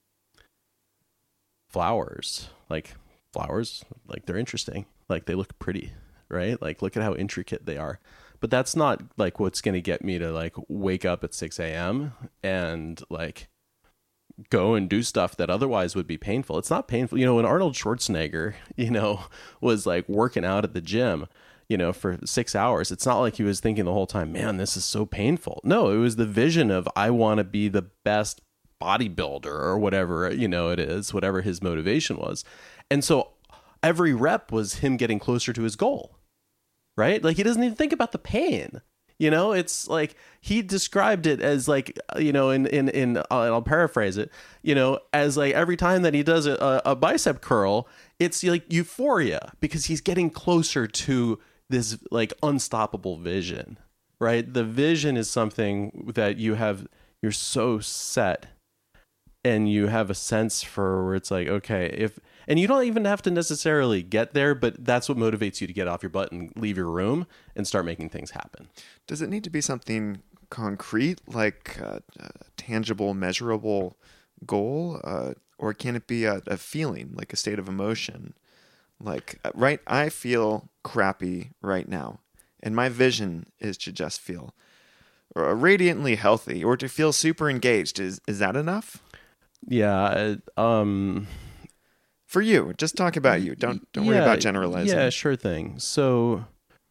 flowers, like flowers, like they're interesting, like they look pretty, right? Like look at how intricate they are. But that's not like what's going to get me to like wake up at six a.m. and like go and do stuff that otherwise would be painful. It's not painful. You know, when Arnold Schwarzenegger, you know, was like working out at the gym, you know, for six hours, it's not like he was thinking the whole time, man, this is so painful. No, it was the vision of, I want to be the best bodybuilder or whatever, you know, it is, whatever his motivation was. And so every rep was him getting closer to his goal, right? Like he doesn't even think about the pain. You know, it's like he described it as like, you know, in, in, in uh, I'll paraphrase it, you know, as like every time that he does a, a bicep curl, it's like euphoria because he's getting closer to this like unstoppable vision, right? The vision is something that you have, you're so set and you have a sense for where it's like, okay, if, and you don't even have to necessarily get there, but that's what motivates you to get off your butt and leave your room and start making things happen. Does it need to be something concrete, like a, a tangible, measurable goal? Uh, or can it be a, a feeling, like a state of emotion? Like, right, I feel crappy right now, and my vision is to just feel radiantly healthy or to feel super engaged. Is is that enough? Yeah. Um, For you, just talk about you. Don't don't worry yeah, about generalizing. Yeah, sure thing. So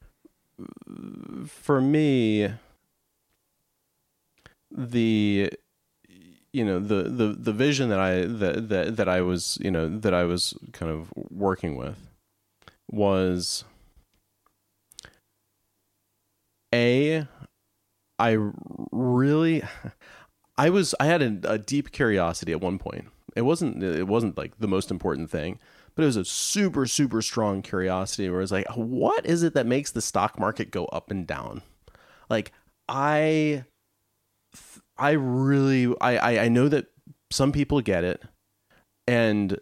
for me, the you know the the the vision that I that that that I was you know that I was kind of working with was a I really I was I had a, a deep curiosity at one point. It wasn't it wasn't like the most important thing, but it was a super super strong curiosity where it's like, what is it that makes the stock market go up and down? Like I I really I I, I know that some people get it, and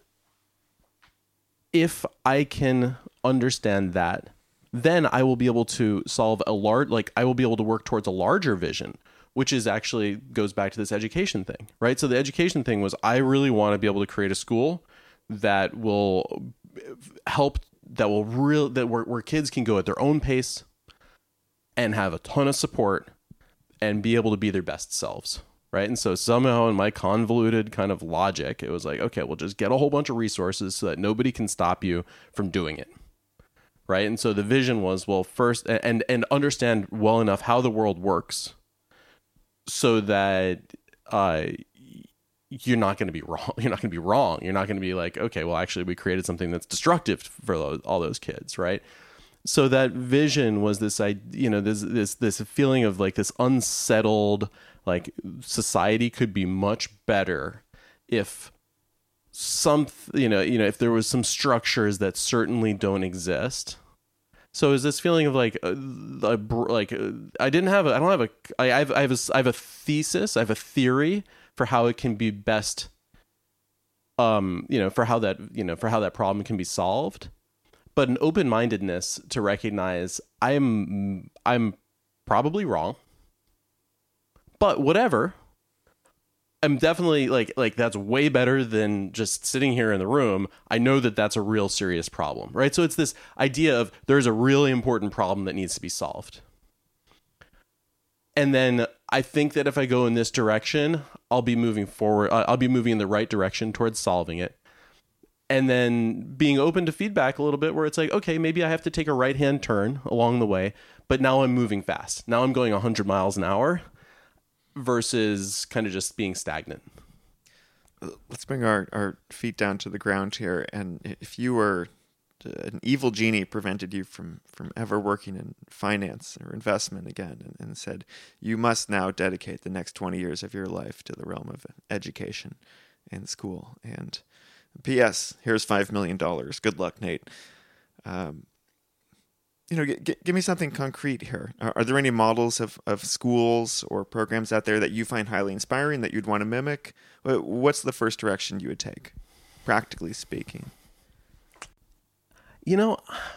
if I can understand that, then I will be able to solve a large like I will be able to work towards a larger vision, which is actually goes back to this education thing, right? So the education thing was, I really want to be able to create a school that will help, that will real, that where, where kids can go at their own pace and have a ton of support and be able to be their best selves, right? And so somehow in my convoluted kind of logic, it was like, okay, we'll just get a whole bunch of resources so that nobody can stop you from doing it. Right. And so the vision was, well, first, and, and understand well enough how the world works, so that uh, you're not going to be wrong. You're not going to be wrong. You're not going to be like, okay, well, actually, we created something that's destructive for those, all those kids, right? So that vision was this, you know, this this this feeling of like this unsettled, Like society could be much better if some, you know, you know, if there was some structures that certainly don't exist. So is this feeling of like, uh, like uh, I didn't have, a, I don't have a, I have, I have a, I have a thesis, I have a theory for how it can be best, um, you know, for how that, you know, for how that problem can be solved, but an open-mindedness to recognize I'm, I'm probably wrong, but whatever. I'm definitely like, like that's way better than just sitting here in the room. I know that that's a real serious problem, right? So it's this idea of there's a really important problem that needs to be solved. And then I think that if I go in this direction, I'll be moving forward. I'll be moving in the right direction towards solving it. And then being open to feedback a little bit where it's like, okay, maybe I have to take a right-hand turn along the way, but now I'm moving fast. Now I'm going one hundred miles an hour. Versus kind of just being stagnant. Let's bring our, our feet down to the ground here. And if you were an evil genie prevented you from, from ever working in finance or investment again and, and said, you must now dedicate the next twenty years of your life to the realm of education and school. And P S, here's five million dollars. Good luck, Nate. Um, You know, g- g- give me something concrete here. Are, are there any models of, of schools or programs out there that you find highly inspiring that you'd want to mimic? What's the first direction you would take, practically speaking? You know,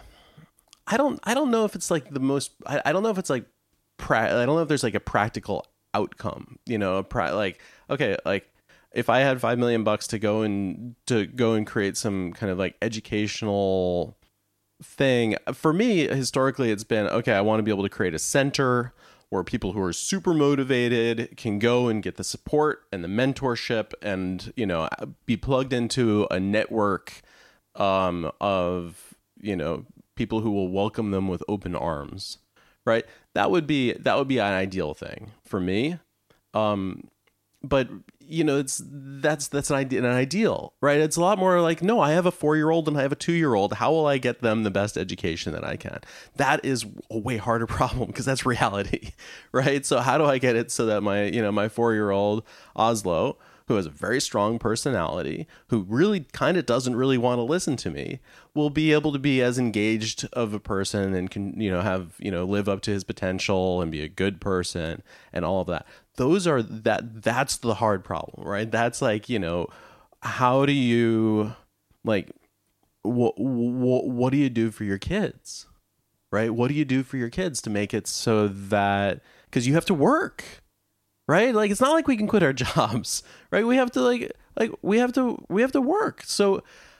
I don't. I don't know if it's like the most. I, I don't know if it's like. Pra- I don't know if there's like a practical outcome. You know, a pra- like okay, like if I had five million bucks to go and to go and create some kind of like educational thing, for me historically it's been okay, I want to be able to create a center where people who are super motivated can go and get the support and the mentorship and, you know, be plugged into a network um of, you know, people who will welcome them with open arms, right? That would be that would be an ideal thing for me. Um but you know, it's that's that's an idea, an ideal, right? It's a lot more like, no, I have a four-year-old and I have a two-year-old. How will I get them the best education that I can? That is a way harder problem because that's reality, right? So how do I get it so that my, you know, my four-year-old Oslo, who has a very strong personality, who really kind of doesn't really want to listen to me, will be able to be as engaged of a person and can, you know, have, you know, live up to his potential and be a good person and all of that. Those are that that's the hard problem, right? That's like, you know, how do you like what what what do you do for your kids? Right? What do you do for your kids to make it so that, cuz you have to work. Right? Like it's not like we can quit our jobs, right? We have to like like we have to we have to work. So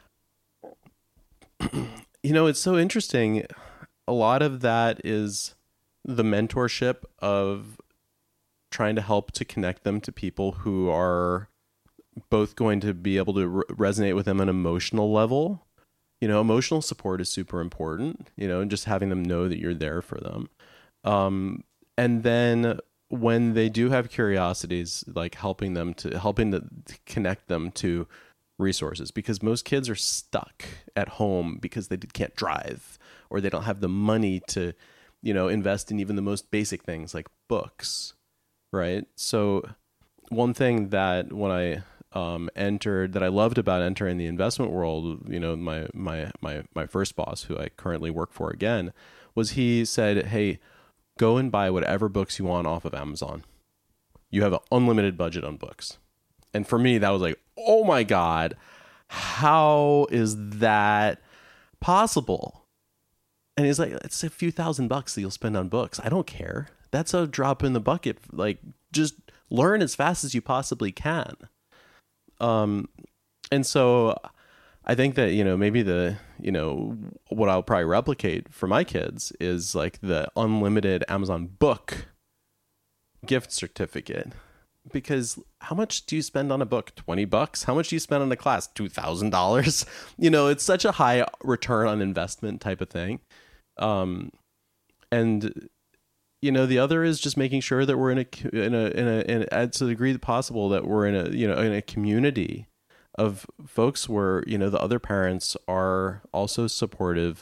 you know, it's so interesting. A lot of that is the mentorship of trying to help to connect them to people who are both going to be able to re- resonate with them on an emotional level. You know, emotional support is super important, you know, and just having them know that you're there for them. Um, and then when they do have curiosities, like helping them to helping to connect them to resources, because most kids are stuck at home because they can't drive or they don't have the money to, you know, invest in even the most basic things like books. Right. So one thing that when I um, entered that I loved about entering the investment world, you know, my, my, my, my first boss, who I currently work for again, was he said, hey, go and buy whatever books you want off of Amazon. You have an unlimited budget on books. And for me, that was like, oh my God, how is that possible? And he's like, it's a few thousand bucks that you'll spend on books. I don't care. That's a drop in the bucket. Like, just learn as fast as you possibly can. Um, and so I think that, you know, maybe the, you know, what I'll probably replicate for my kids is like the unlimited Amazon book gift certificate. Because how much do you spend on a book? twenty bucks? How much do you spend on a class? two thousand dollars? You know, it's such a high return on investment type of thing. Um, and, you know, the other is just making sure that we're in a, in a, in a, in a, to the degree possible that we're in a, you know, in a community of folks where, you know, the other parents are also supportive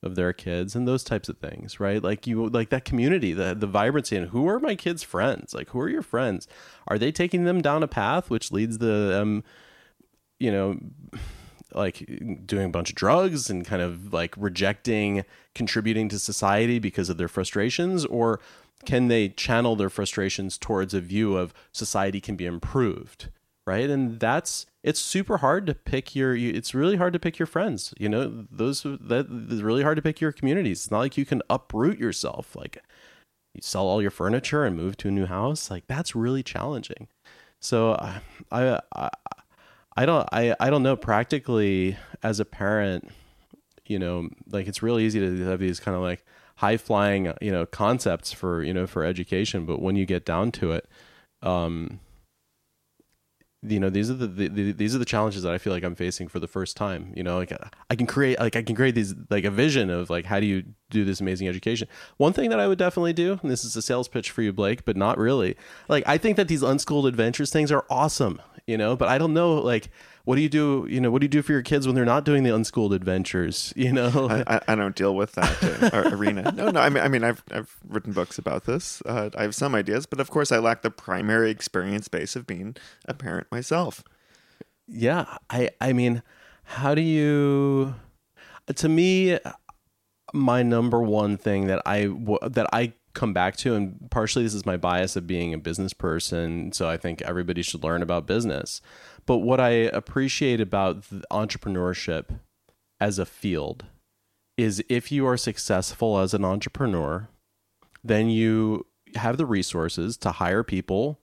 of their kids and those types of things, right? Like you, like that community, the the vibrancy, and who are my kids' friends? Like, who are your friends? Are they taking them down a path which leads the, um, you know, like doing a bunch of drugs and kind of like rejecting contributing to society because of their frustrations? Or can they channel their frustrations towards a view of society can be improved, right? And that's, it's super hard to pick your, it's really hard to pick your friends, you know, those, that it's really hard to pick your communities. It's not like you can uproot yourself. Like you sell all your furniture and move to a new house. Like that's really challenging. So I, I, I I don't, I, I don't know, practically as a parent, you know, like it's real easy to have these kind of like high flying, you know, concepts for, you know, for education. But when you get down to it, um, you know, these are the, the, the these are the challenges that I feel like I'm facing for the first time. You know, like I can create, like I can create these, like a vision of like, how do you do this amazing education? One thing that I would definitely do, and this is a sales pitch for you, Blake, but not really. Like, I think that these Unschooled Adventures things are awesome, you know, but I don't know, like, what do you do, you know, what do you do for your kids when they're not doing the Unschooled Adventures, you know? I, I, I don't deal with that uh, arena. No, no, I mean, I mean, I've, I've written books about this. Uh, I have some ideas, but of course I lack the primary experience base of being a parent myself. Yeah. I, I mean, how do you, to me, my number one thing that I, that I come back to, and partially this is my bias of being a business person, so I think everybody should learn about business. But what I appreciate about entrepreneurship as a field is if you are successful as an entrepreneur, then you have the resources to hire people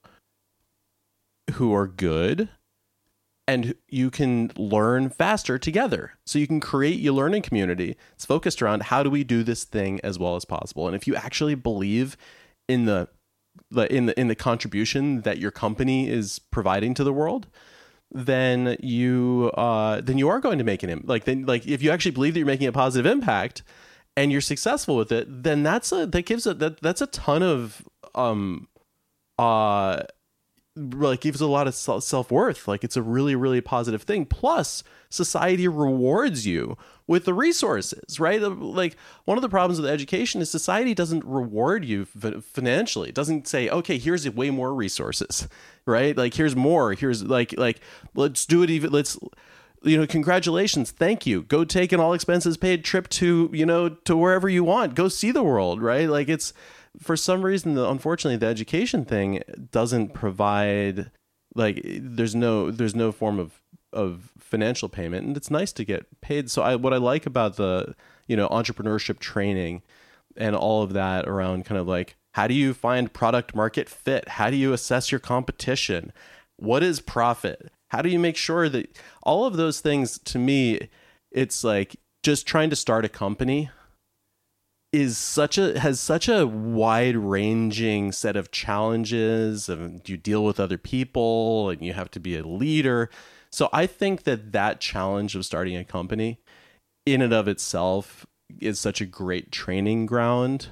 who are good, and you can learn faster together. So you can create your learning community. It's focused around how do we do this thing as well as possible. And if you actually believe in the in the in the contribution that your company is providing to the world, then you uh, then you are going to make an impact. Like then like if you actually believe that you're making a positive impact and you're successful with it, then that's a that gives a that that's a ton of um uh like gives a lot of self-worth. Like it's a really, really positive thing. Plus society rewards you with the resources, right? Like one of the problems with education is society doesn't reward you financially. It doesn't say, okay, here's way more resources, right? Like here's more, here's like, like, let's do it even, let's, you know, congratulations. Thank you. Go take an all expenses paid trip to, you know, to wherever you want, go see the world, right? Like it's, for some reason, the, unfortunately, the education thing doesn't provide, like, there's no there's no form of, of financial payment, and it's nice to get paid. So I, what I like about the, you know, entrepreneurship training and all of that around kind of like, how do you find product market fit? How do you assess your competition? What is profit? How do you make sure that all of those things, to me, it's like just trying to start a company is such a has such a wide ranging set of challenges, and you deal with other people and you have to be a leader. So I think that that challenge of starting a company in and of itself is such a great training ground.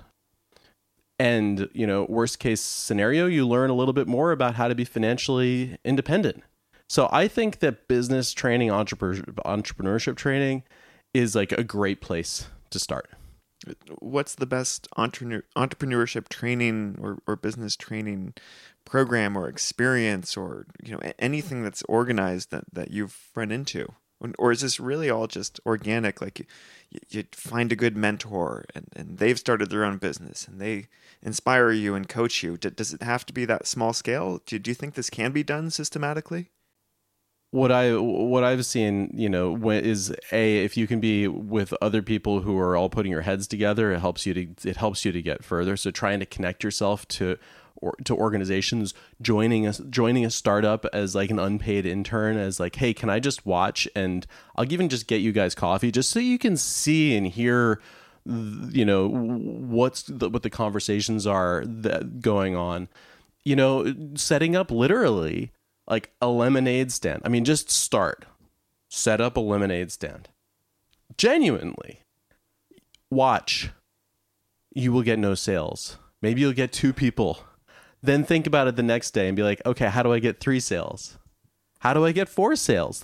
And, you know, worst case scenario, you learn a little bit more about how to be financially independent. So I think that business training, entrepreneur, entrepreneurship training is like a great place to start. What's the best entre- entrepreneurship training or, or business training program or experience, or, you know, anything that's organized that, that you've run into? Or is this really all just organic? Like you, you find a good mentor and, and they've started their own business and they inspire you and coach you. Does it have to be that small scale? Do, do you think this can be done systematically? What I what I've seen, you know, is a if you can be with other people who are all putting your heads together, it helps you to it helps you to get further. So trying to connect yourself to or to organizations, joining a joining a startup as like an unpaid intern, as like, hey, can I just watch and I'll even just get you guys coffee just so you can see and hear, you know, what's the, what the conversations are that going on. You know, setting up literally like a lemonade stand. I mean, just start. Set up a lemonade stand. Genuinely. Watch. You will get no sales. Maybe you'll get two people. Then think about it the next day and be like, okay, how do I get three sales? How do I get four sales? Like,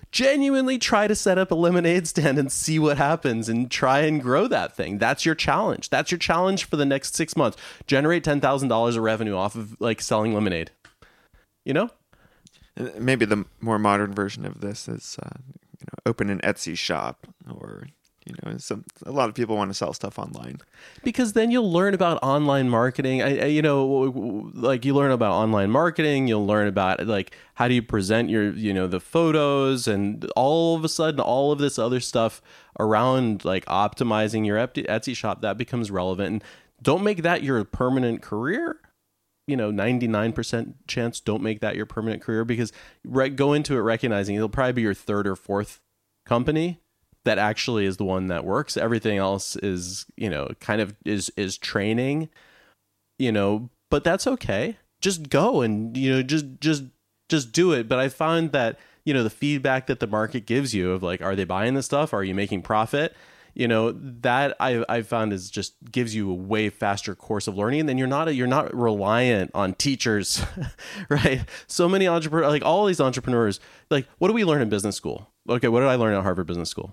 genuinely try to set up a lemonade stand and see what happens and try and grow that thing. That's your challenge. That's your challenge for the next six months. Generate ten thousand dollars of revenue off of like selling lemonade. You know? Maybe the more modern version of this is uh, you know, open an Etsy shop, or you know, some a lot of people want to sell stuff online. Because then you'll learn about online marketing. I, I, you know, like you learn about online marketing. You'll learn about like how do you present your, you know, the photos, and all of a sudden, all of this other stuff around like optimizing your Etsy shop, that becomes relevant. And don't make that your permanent career. You know, ninety-nine percent chance don't make that your permanent career, because re- go into it recognizing it'll probably be your third or fourth company that actually is the one that works. Everything else is, you know, kind of is is training, you know, but that's okay. Just go and, you know, just just just do it. But I found that, you know, the feedback that the market gives you of like, are they buying this stuff? Are you making profit? You know, that I I found is just gives you a way faster course of learning, and then you're not you're not reliant on teachers, right? So many entrepreneurs, like all these entrepreneurs, like what do we learn in business school? Okay, what did I learn at Harvard Business School?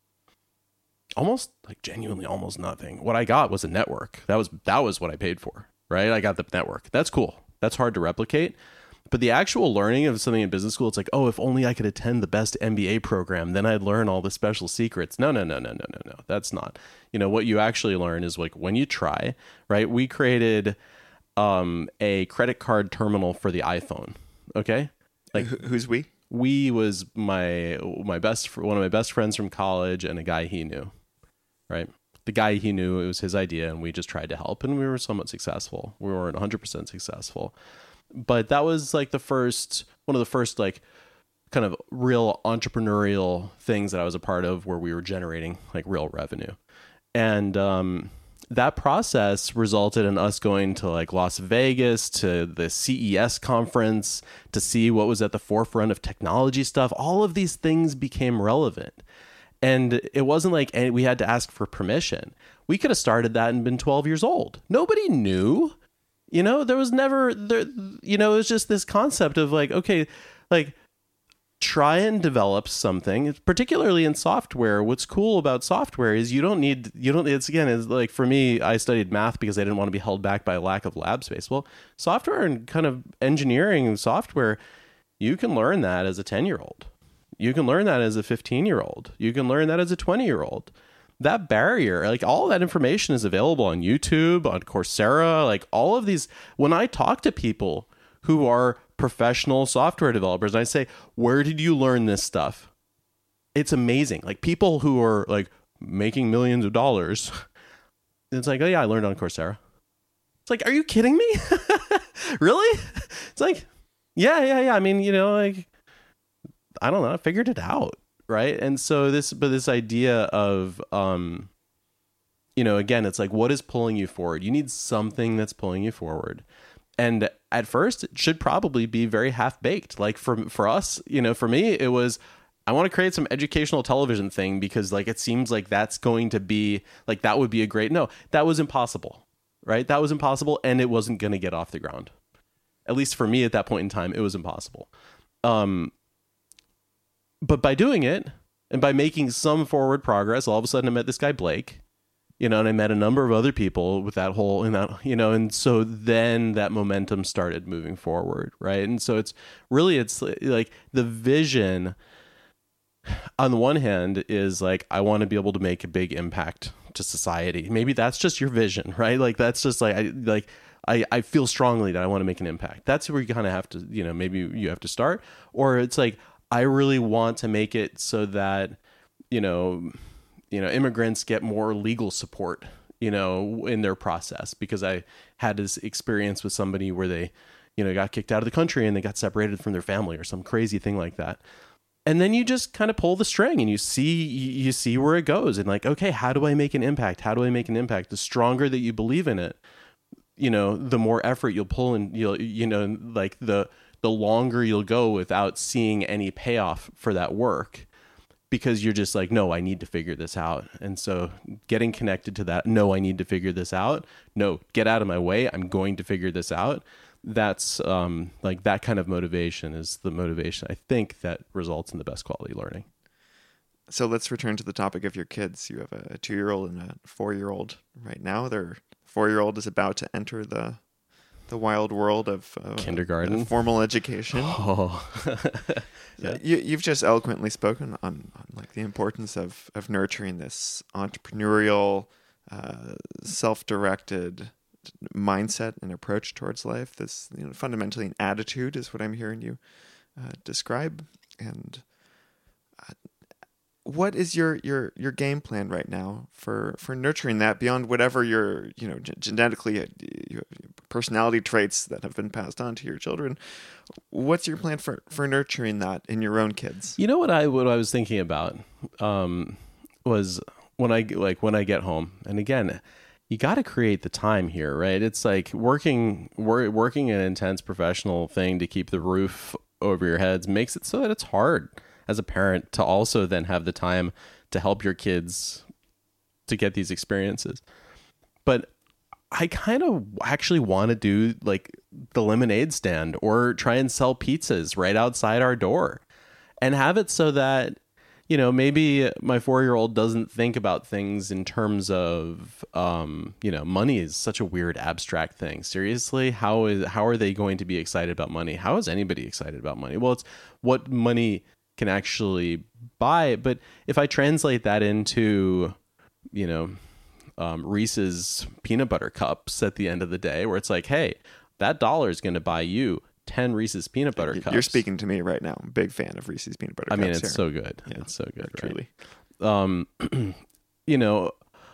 Almost like genuinely almost nothing. What I got was a network. That was that was what I paid for, right? I got the network. That's cool. That's hard to replicate. But the actual learning of something in business school, it's like, oh, if only I could attend the best M B A program, then I'd learn all the special secrets. No, no, no, no, no, no, no. That's not. You know, what you actually learn is like when you try, right? We created um, a credit card terminal for the iPhone. Okay. Like Wh- who's we? We was my my best one of my best friends from college and a guy he knew, right? The guy he knew, it was his idea, and we just tried to help, and we were somewhat successful. We weren't one hundred percent successful. But that was like the first, one of the first like kind of real entrepreneurial things that I was a part of, where we were generating like real revenue. And um, that process resulted in us going to like Las Vegas, to the C E S conference, to see what was at the forefront of technology stuff. All of these things became relevant. And it wasn't like we had to ask for permission. We could have started that and been twelve years old. Nobody knew. You know, there was never there, you know, it was just this concept of like, okay, like try and develop something, particularly in software. What's cool about software is you don't need, you don't, it's again, it's like for me, I studied math because I didn't want to be held back by a lack of lab space. Well, software and kind of engineering and software, you can learn that as a ten year old. You can learn that as a fifteen year old. You can learn that as a twenty year old. That barrier, like all that information is available on YouTube, on Coursera, like all of these. When I talk to people who are professional software developers, I say, where did you learn this stuff? It's amazing. Like people who are like making millions of dollars. It's like, oh yeah, I learned on Coursera. It's like, are you kidding me? Really? It's like, yeah, yeah, yeah. I mean, you know, like, I don't know. I figured it out. Right. And so this, but this idea of, um, you know, again, it's like, what is pulling you forward? You need something that's pulling you forward. And at first it should probably be very half baked. Like for, for us, you know, for me, it was, I want to create some educational television thing because like, it seems like that's going to be like, that would be a great, no, that was impossible. Right. That was impossible. And it wasn't going to get off the ground. At least for me at that point in time, it was impossible. Um, But by doing it and by making some forward progress, all of a sudden I met this guy, Blake, you know, and I met a number of other people with that whole, in that, you know, and so then that momentum started moving forward. Right. And so it's really, it's like the vision on the one hand is like, I want to be able to make a big impact to society. Maybe that's just your vision, right? Like, that's just like, I like, I, I feel strongly that I want to make an impact. That's where you kind of have to, you know, maybe you have to start, or it's like, I really want to make it so that, you know, you know, immigrants get more legal support, you know, in their process, because I had this experience with somebody where they, you know, got kicked out of the country and they got separated from their family or some crazy thing like that. And then you just kind of pull the string and you see, you see where it goes and like, okay, how do I make an impact? How do I make an impact? The stronger that you believe in it, you know, the more effort you'll pull and you'll, you know, like the, the longer you'll go without seeing any payoff for that work, because you're just like, no, I need to figure this out. And so getting connected to that, no, I need to figure this out. No, get out of my way. I'm going to figure this out. that's um, like that kind of motivation is the motivation I think that results in the best quality learning. So let's return to the topic of your kids. You have a two-year-old and a four-year-old right now. Their four-year-old is about to enter the the wild world of uh, kindergarten, uh, formal education. Oh. Yeah. You, you've just eloquently spoken on, on like the importance of, of nurturing this entrepreneurial, uh, self-directed mindset and approach towards life. This, you know, fundamentally an attitude is what I'm hearing you uh, describe. And uh, what is your, your, your game plan right now for, for nurturing that beyond whatever your, you know, g- genetically, uh, you have personality traits that have been passed on to your children? What's your plan for, for nurturing that in your own kids? You know what I what I was thinking about um, was when I like when I get home, and again, you got to create the time here, right? It's like working wor- working an intense professional thing to keep the roof over your heads makes it so that it's hard as a parent to also then have the time to help your kids to get these experiences. But I kind of actually want to do like the lemonade stand or try and sell pizzas right outside our door and have it so that, you know, maybe my four-year-old doesn't think about things in terms of, um, you know, money is such a weird abstract thing. Seriously, how is how are they going to be excited about money? How is anybody excited about money? Well, it's what money can actually buy. But if I translate that into, you know, um, Reese's peanut butter cups at the end of the day, where it's like, hey, that dollar is going to buy you ten Reese's peanut butter cups. You're speaking to me right now. I'm a big fan of Reese's peanut butter I cups. mean, it's here. so good. Yeah, it's so good. yeah, truly. Right? Um, you know,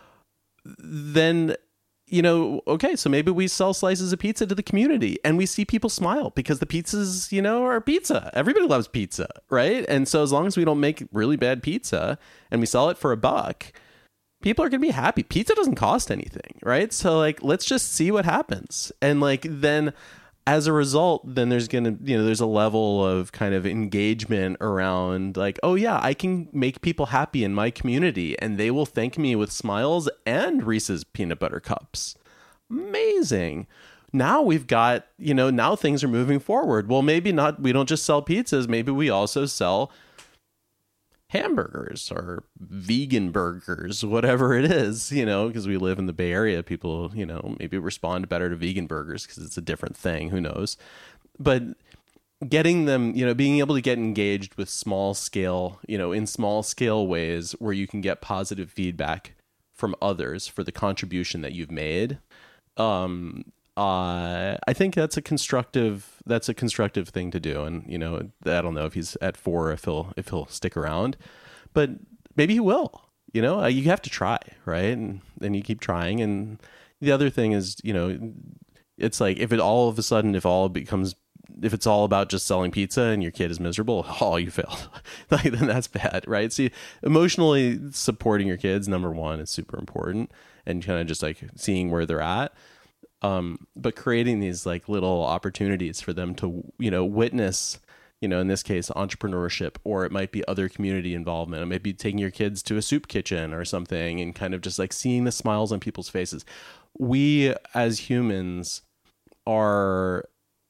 then, you know, okay, so maybe we sell slices of pizza to the community and we see people smile because the pizzas, you know, are pizza. Everybody loves pizza, right? And so as long as we don't make really bad pizza and we sell it for a buck, people are going to be happy. Pizza doesn't cost anything, right? So like, let's just see what happens. And like, then as a result, then there's going to, you know, there's a level of kind of engagement around like, oh yeah, I can make people happy in my community and they will thank me with smiles and Reese's peanut butter cups. Amazing. Now we've got, you know, now things are moving forward. Well, maybe not, we don't just sell pizzas. Maybe we also sell hamburgers or vegan burgers, whatever it is, you know, because we live in the Bay Area. People, you know, maybe respond better to vegan burgers because it's a different thing. Who knows? But getting them, you know, being able to get engaged with small scale, you know, in small scale ways where you can get positive feedback from others for the contribution that you've made. Um, uh, I think that's a constructive, that's a constructive thing to do. And, you know, I don't know if he's at four, if he'll, if he'll stick around, but maybe he will, you know, uh, you have to try, right? And then you keep trying. And the other thing is, you know, it's like, if it all of a sudden, if all becomes, if it's all about just selling pizza and your kid is miserable, oh, you failed. Like, then that's bad, right? See, emotionally supporting your kids, number one, is super important, and kind of just like seeing where they're at. Um, but creating these like little opportunities for them to, you know, witness, you know, in this case, entrepreneurship, or it might be other community involvement. It might be taking your kids to a soup kitchen or something and kind of just like seeing the smiles on people's faces. We as humans are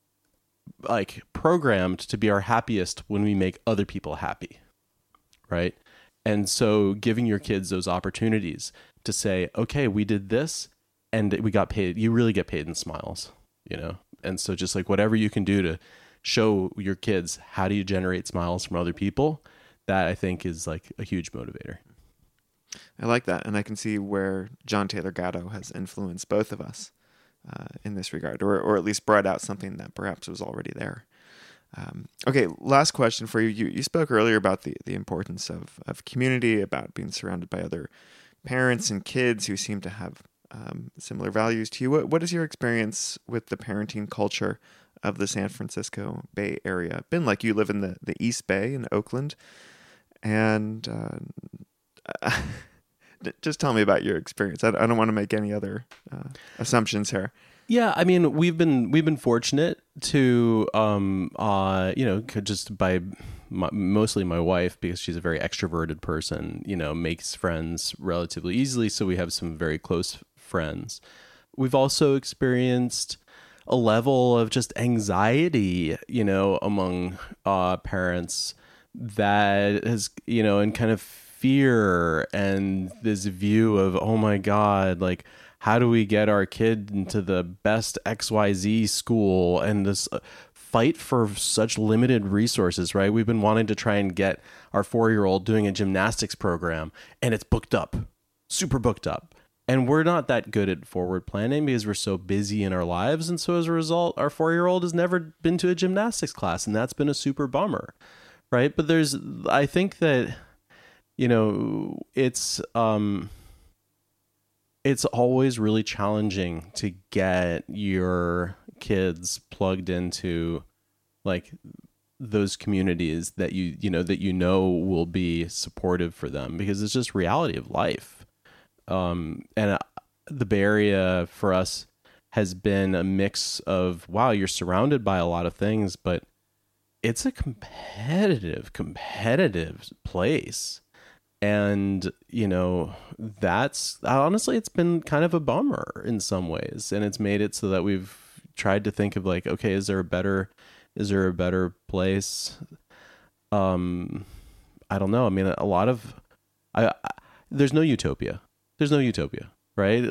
like programmed to be our happiest when we make other people happy, right? And so giving your kids those opportunities to say, okay, we did this and we got paid. You really get paid in smiles, you know? And so just like whatever you can do to show your kids how do you generate smiles from other people, that I think is like a huge motivator. I like that. And I can see where John Taylor Gatto has influenced both of us uh, in this regard, or, or at least brought out something that perhaps was already there. Um, okay, last question for you. You you spoke earlier about the, the importance of, of community, about being surrounded by other parents and kids who seem to have um, similar values to you. What, what is your experience with the parenting culture of the San Francisco Bay Area been like? You live in the, the East Bay in Oakland, and uh, just tell me about your experience. I, I don't want to make any other uh, assumptions here. Yeah, I mean, we've been we've been fortunate to, um, uh, you know, just by my, mostly my wife, because she's a very extroverted person, you know, makes friends relatively easily. So we have some very close friends. We've also experienced a level of just anxiety, you know, among uh, parents that has, you know, and kind of fear and this view of, oh my God, like, how do we get our kid into the best X Y Z school, and this fight for such limited resources, right? We've been wanting to try and get our four-year-old doing a gymnastics program, and it's booked up, super booked up. And we're not that good at forward planning because we're so busy in our lives. And so as a result, our four-year-old has never been to a gymnastics class, and that's been a super bummer, right? But there's, I think that, you know, it's, um, it's always really challenging to get your kids plugged into like those communities that you, you know, that you know will be supportive for them, because it's just reality of life. Um, and uh, the Bay Area for us has been a mix of, wow, you're surrounded by a lot of things, but it's a competitive, competitive place. And, you know, that's honestly, it's been kind of a bummer in some ways. And it's made it so that we've tried to think of like, okay, is there a better, is there a better place? Um, I don't know. I mean, a lot of, I, I there's no utopia. There's no utopia, right?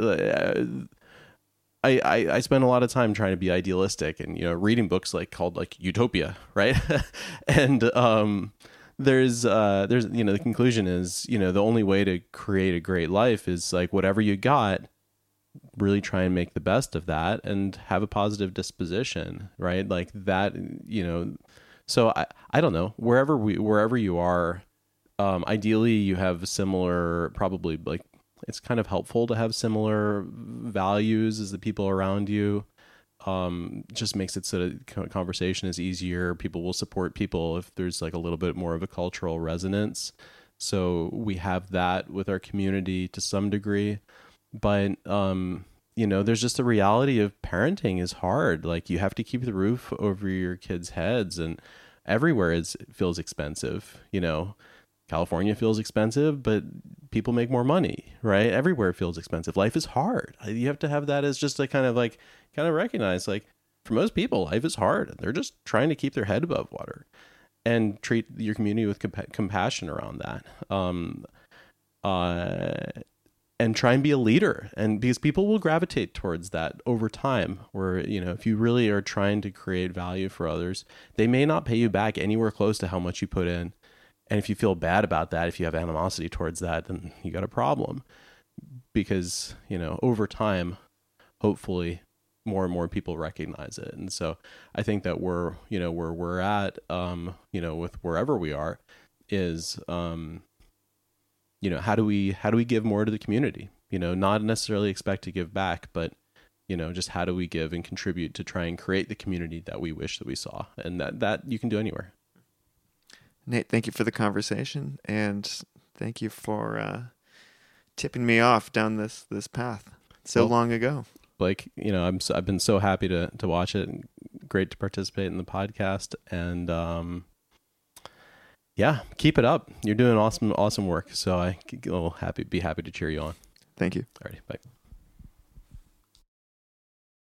I, I, I spend a lot of time trying to be idealistic and, you know, reading books like called like Utopia, right? and, um, there's uh there's you know the conclusion is, you know, the only way to create a great life is like whatever you got, really try and make the best of that and have a positive disposition, right? Like that, you know. So I I don't know, wherever we wherever you are, um ideally you have similar, probably like it's kind of helpful to have similar values as the people around you. Um, just makes it so that conversation is easier. People will support people if there's like a little bit more of a cultural resonance. So we have that with our community to some degree, but, um, you know, there's just a reality of parenting is hard. Like you have to keep the roof over your kids' heads, and everywhere is feels expensive. You know, California feels expensive, but people make more money, right? Everywhere feels expensive. Life is hard. You have to have that as just a kind of like, kind of recognize, like, for most people, life is hard, and they're just trying to keep their head above water, and treat your community with compa- compassion around that. Um, uh, and try and be a leader, and because people will gravitate towards that over time, where, you know, if you really are trying to create value for others, they may not pay you back anywhere close to how much you put in. And if you feel bad about that, if you have animosity towards that, then you got a problem, because, you know, over time, hopefully more and more people recognize it. And so I think that we're, you know, where we're at, um, you know, with wherever we are is, um, you know, how do we, how do we give more to the community? You know, not necessarily expect to give back, but, you know, just how do we give and contribute to try and create the community that we wish that we saw, and that, that you can do anywhere. Nate, thank you for the conversation, and thank you for uh, tipping me off down this, this path so well, long ago. Like, you know, I'm so, I've been so happy to to watch it. Great to participate in the podcast, and um, yeah, keep it up. You're doing awesome, awesome work. So I will happy be happy to cheer you on. Thank you. Alrighty, bye.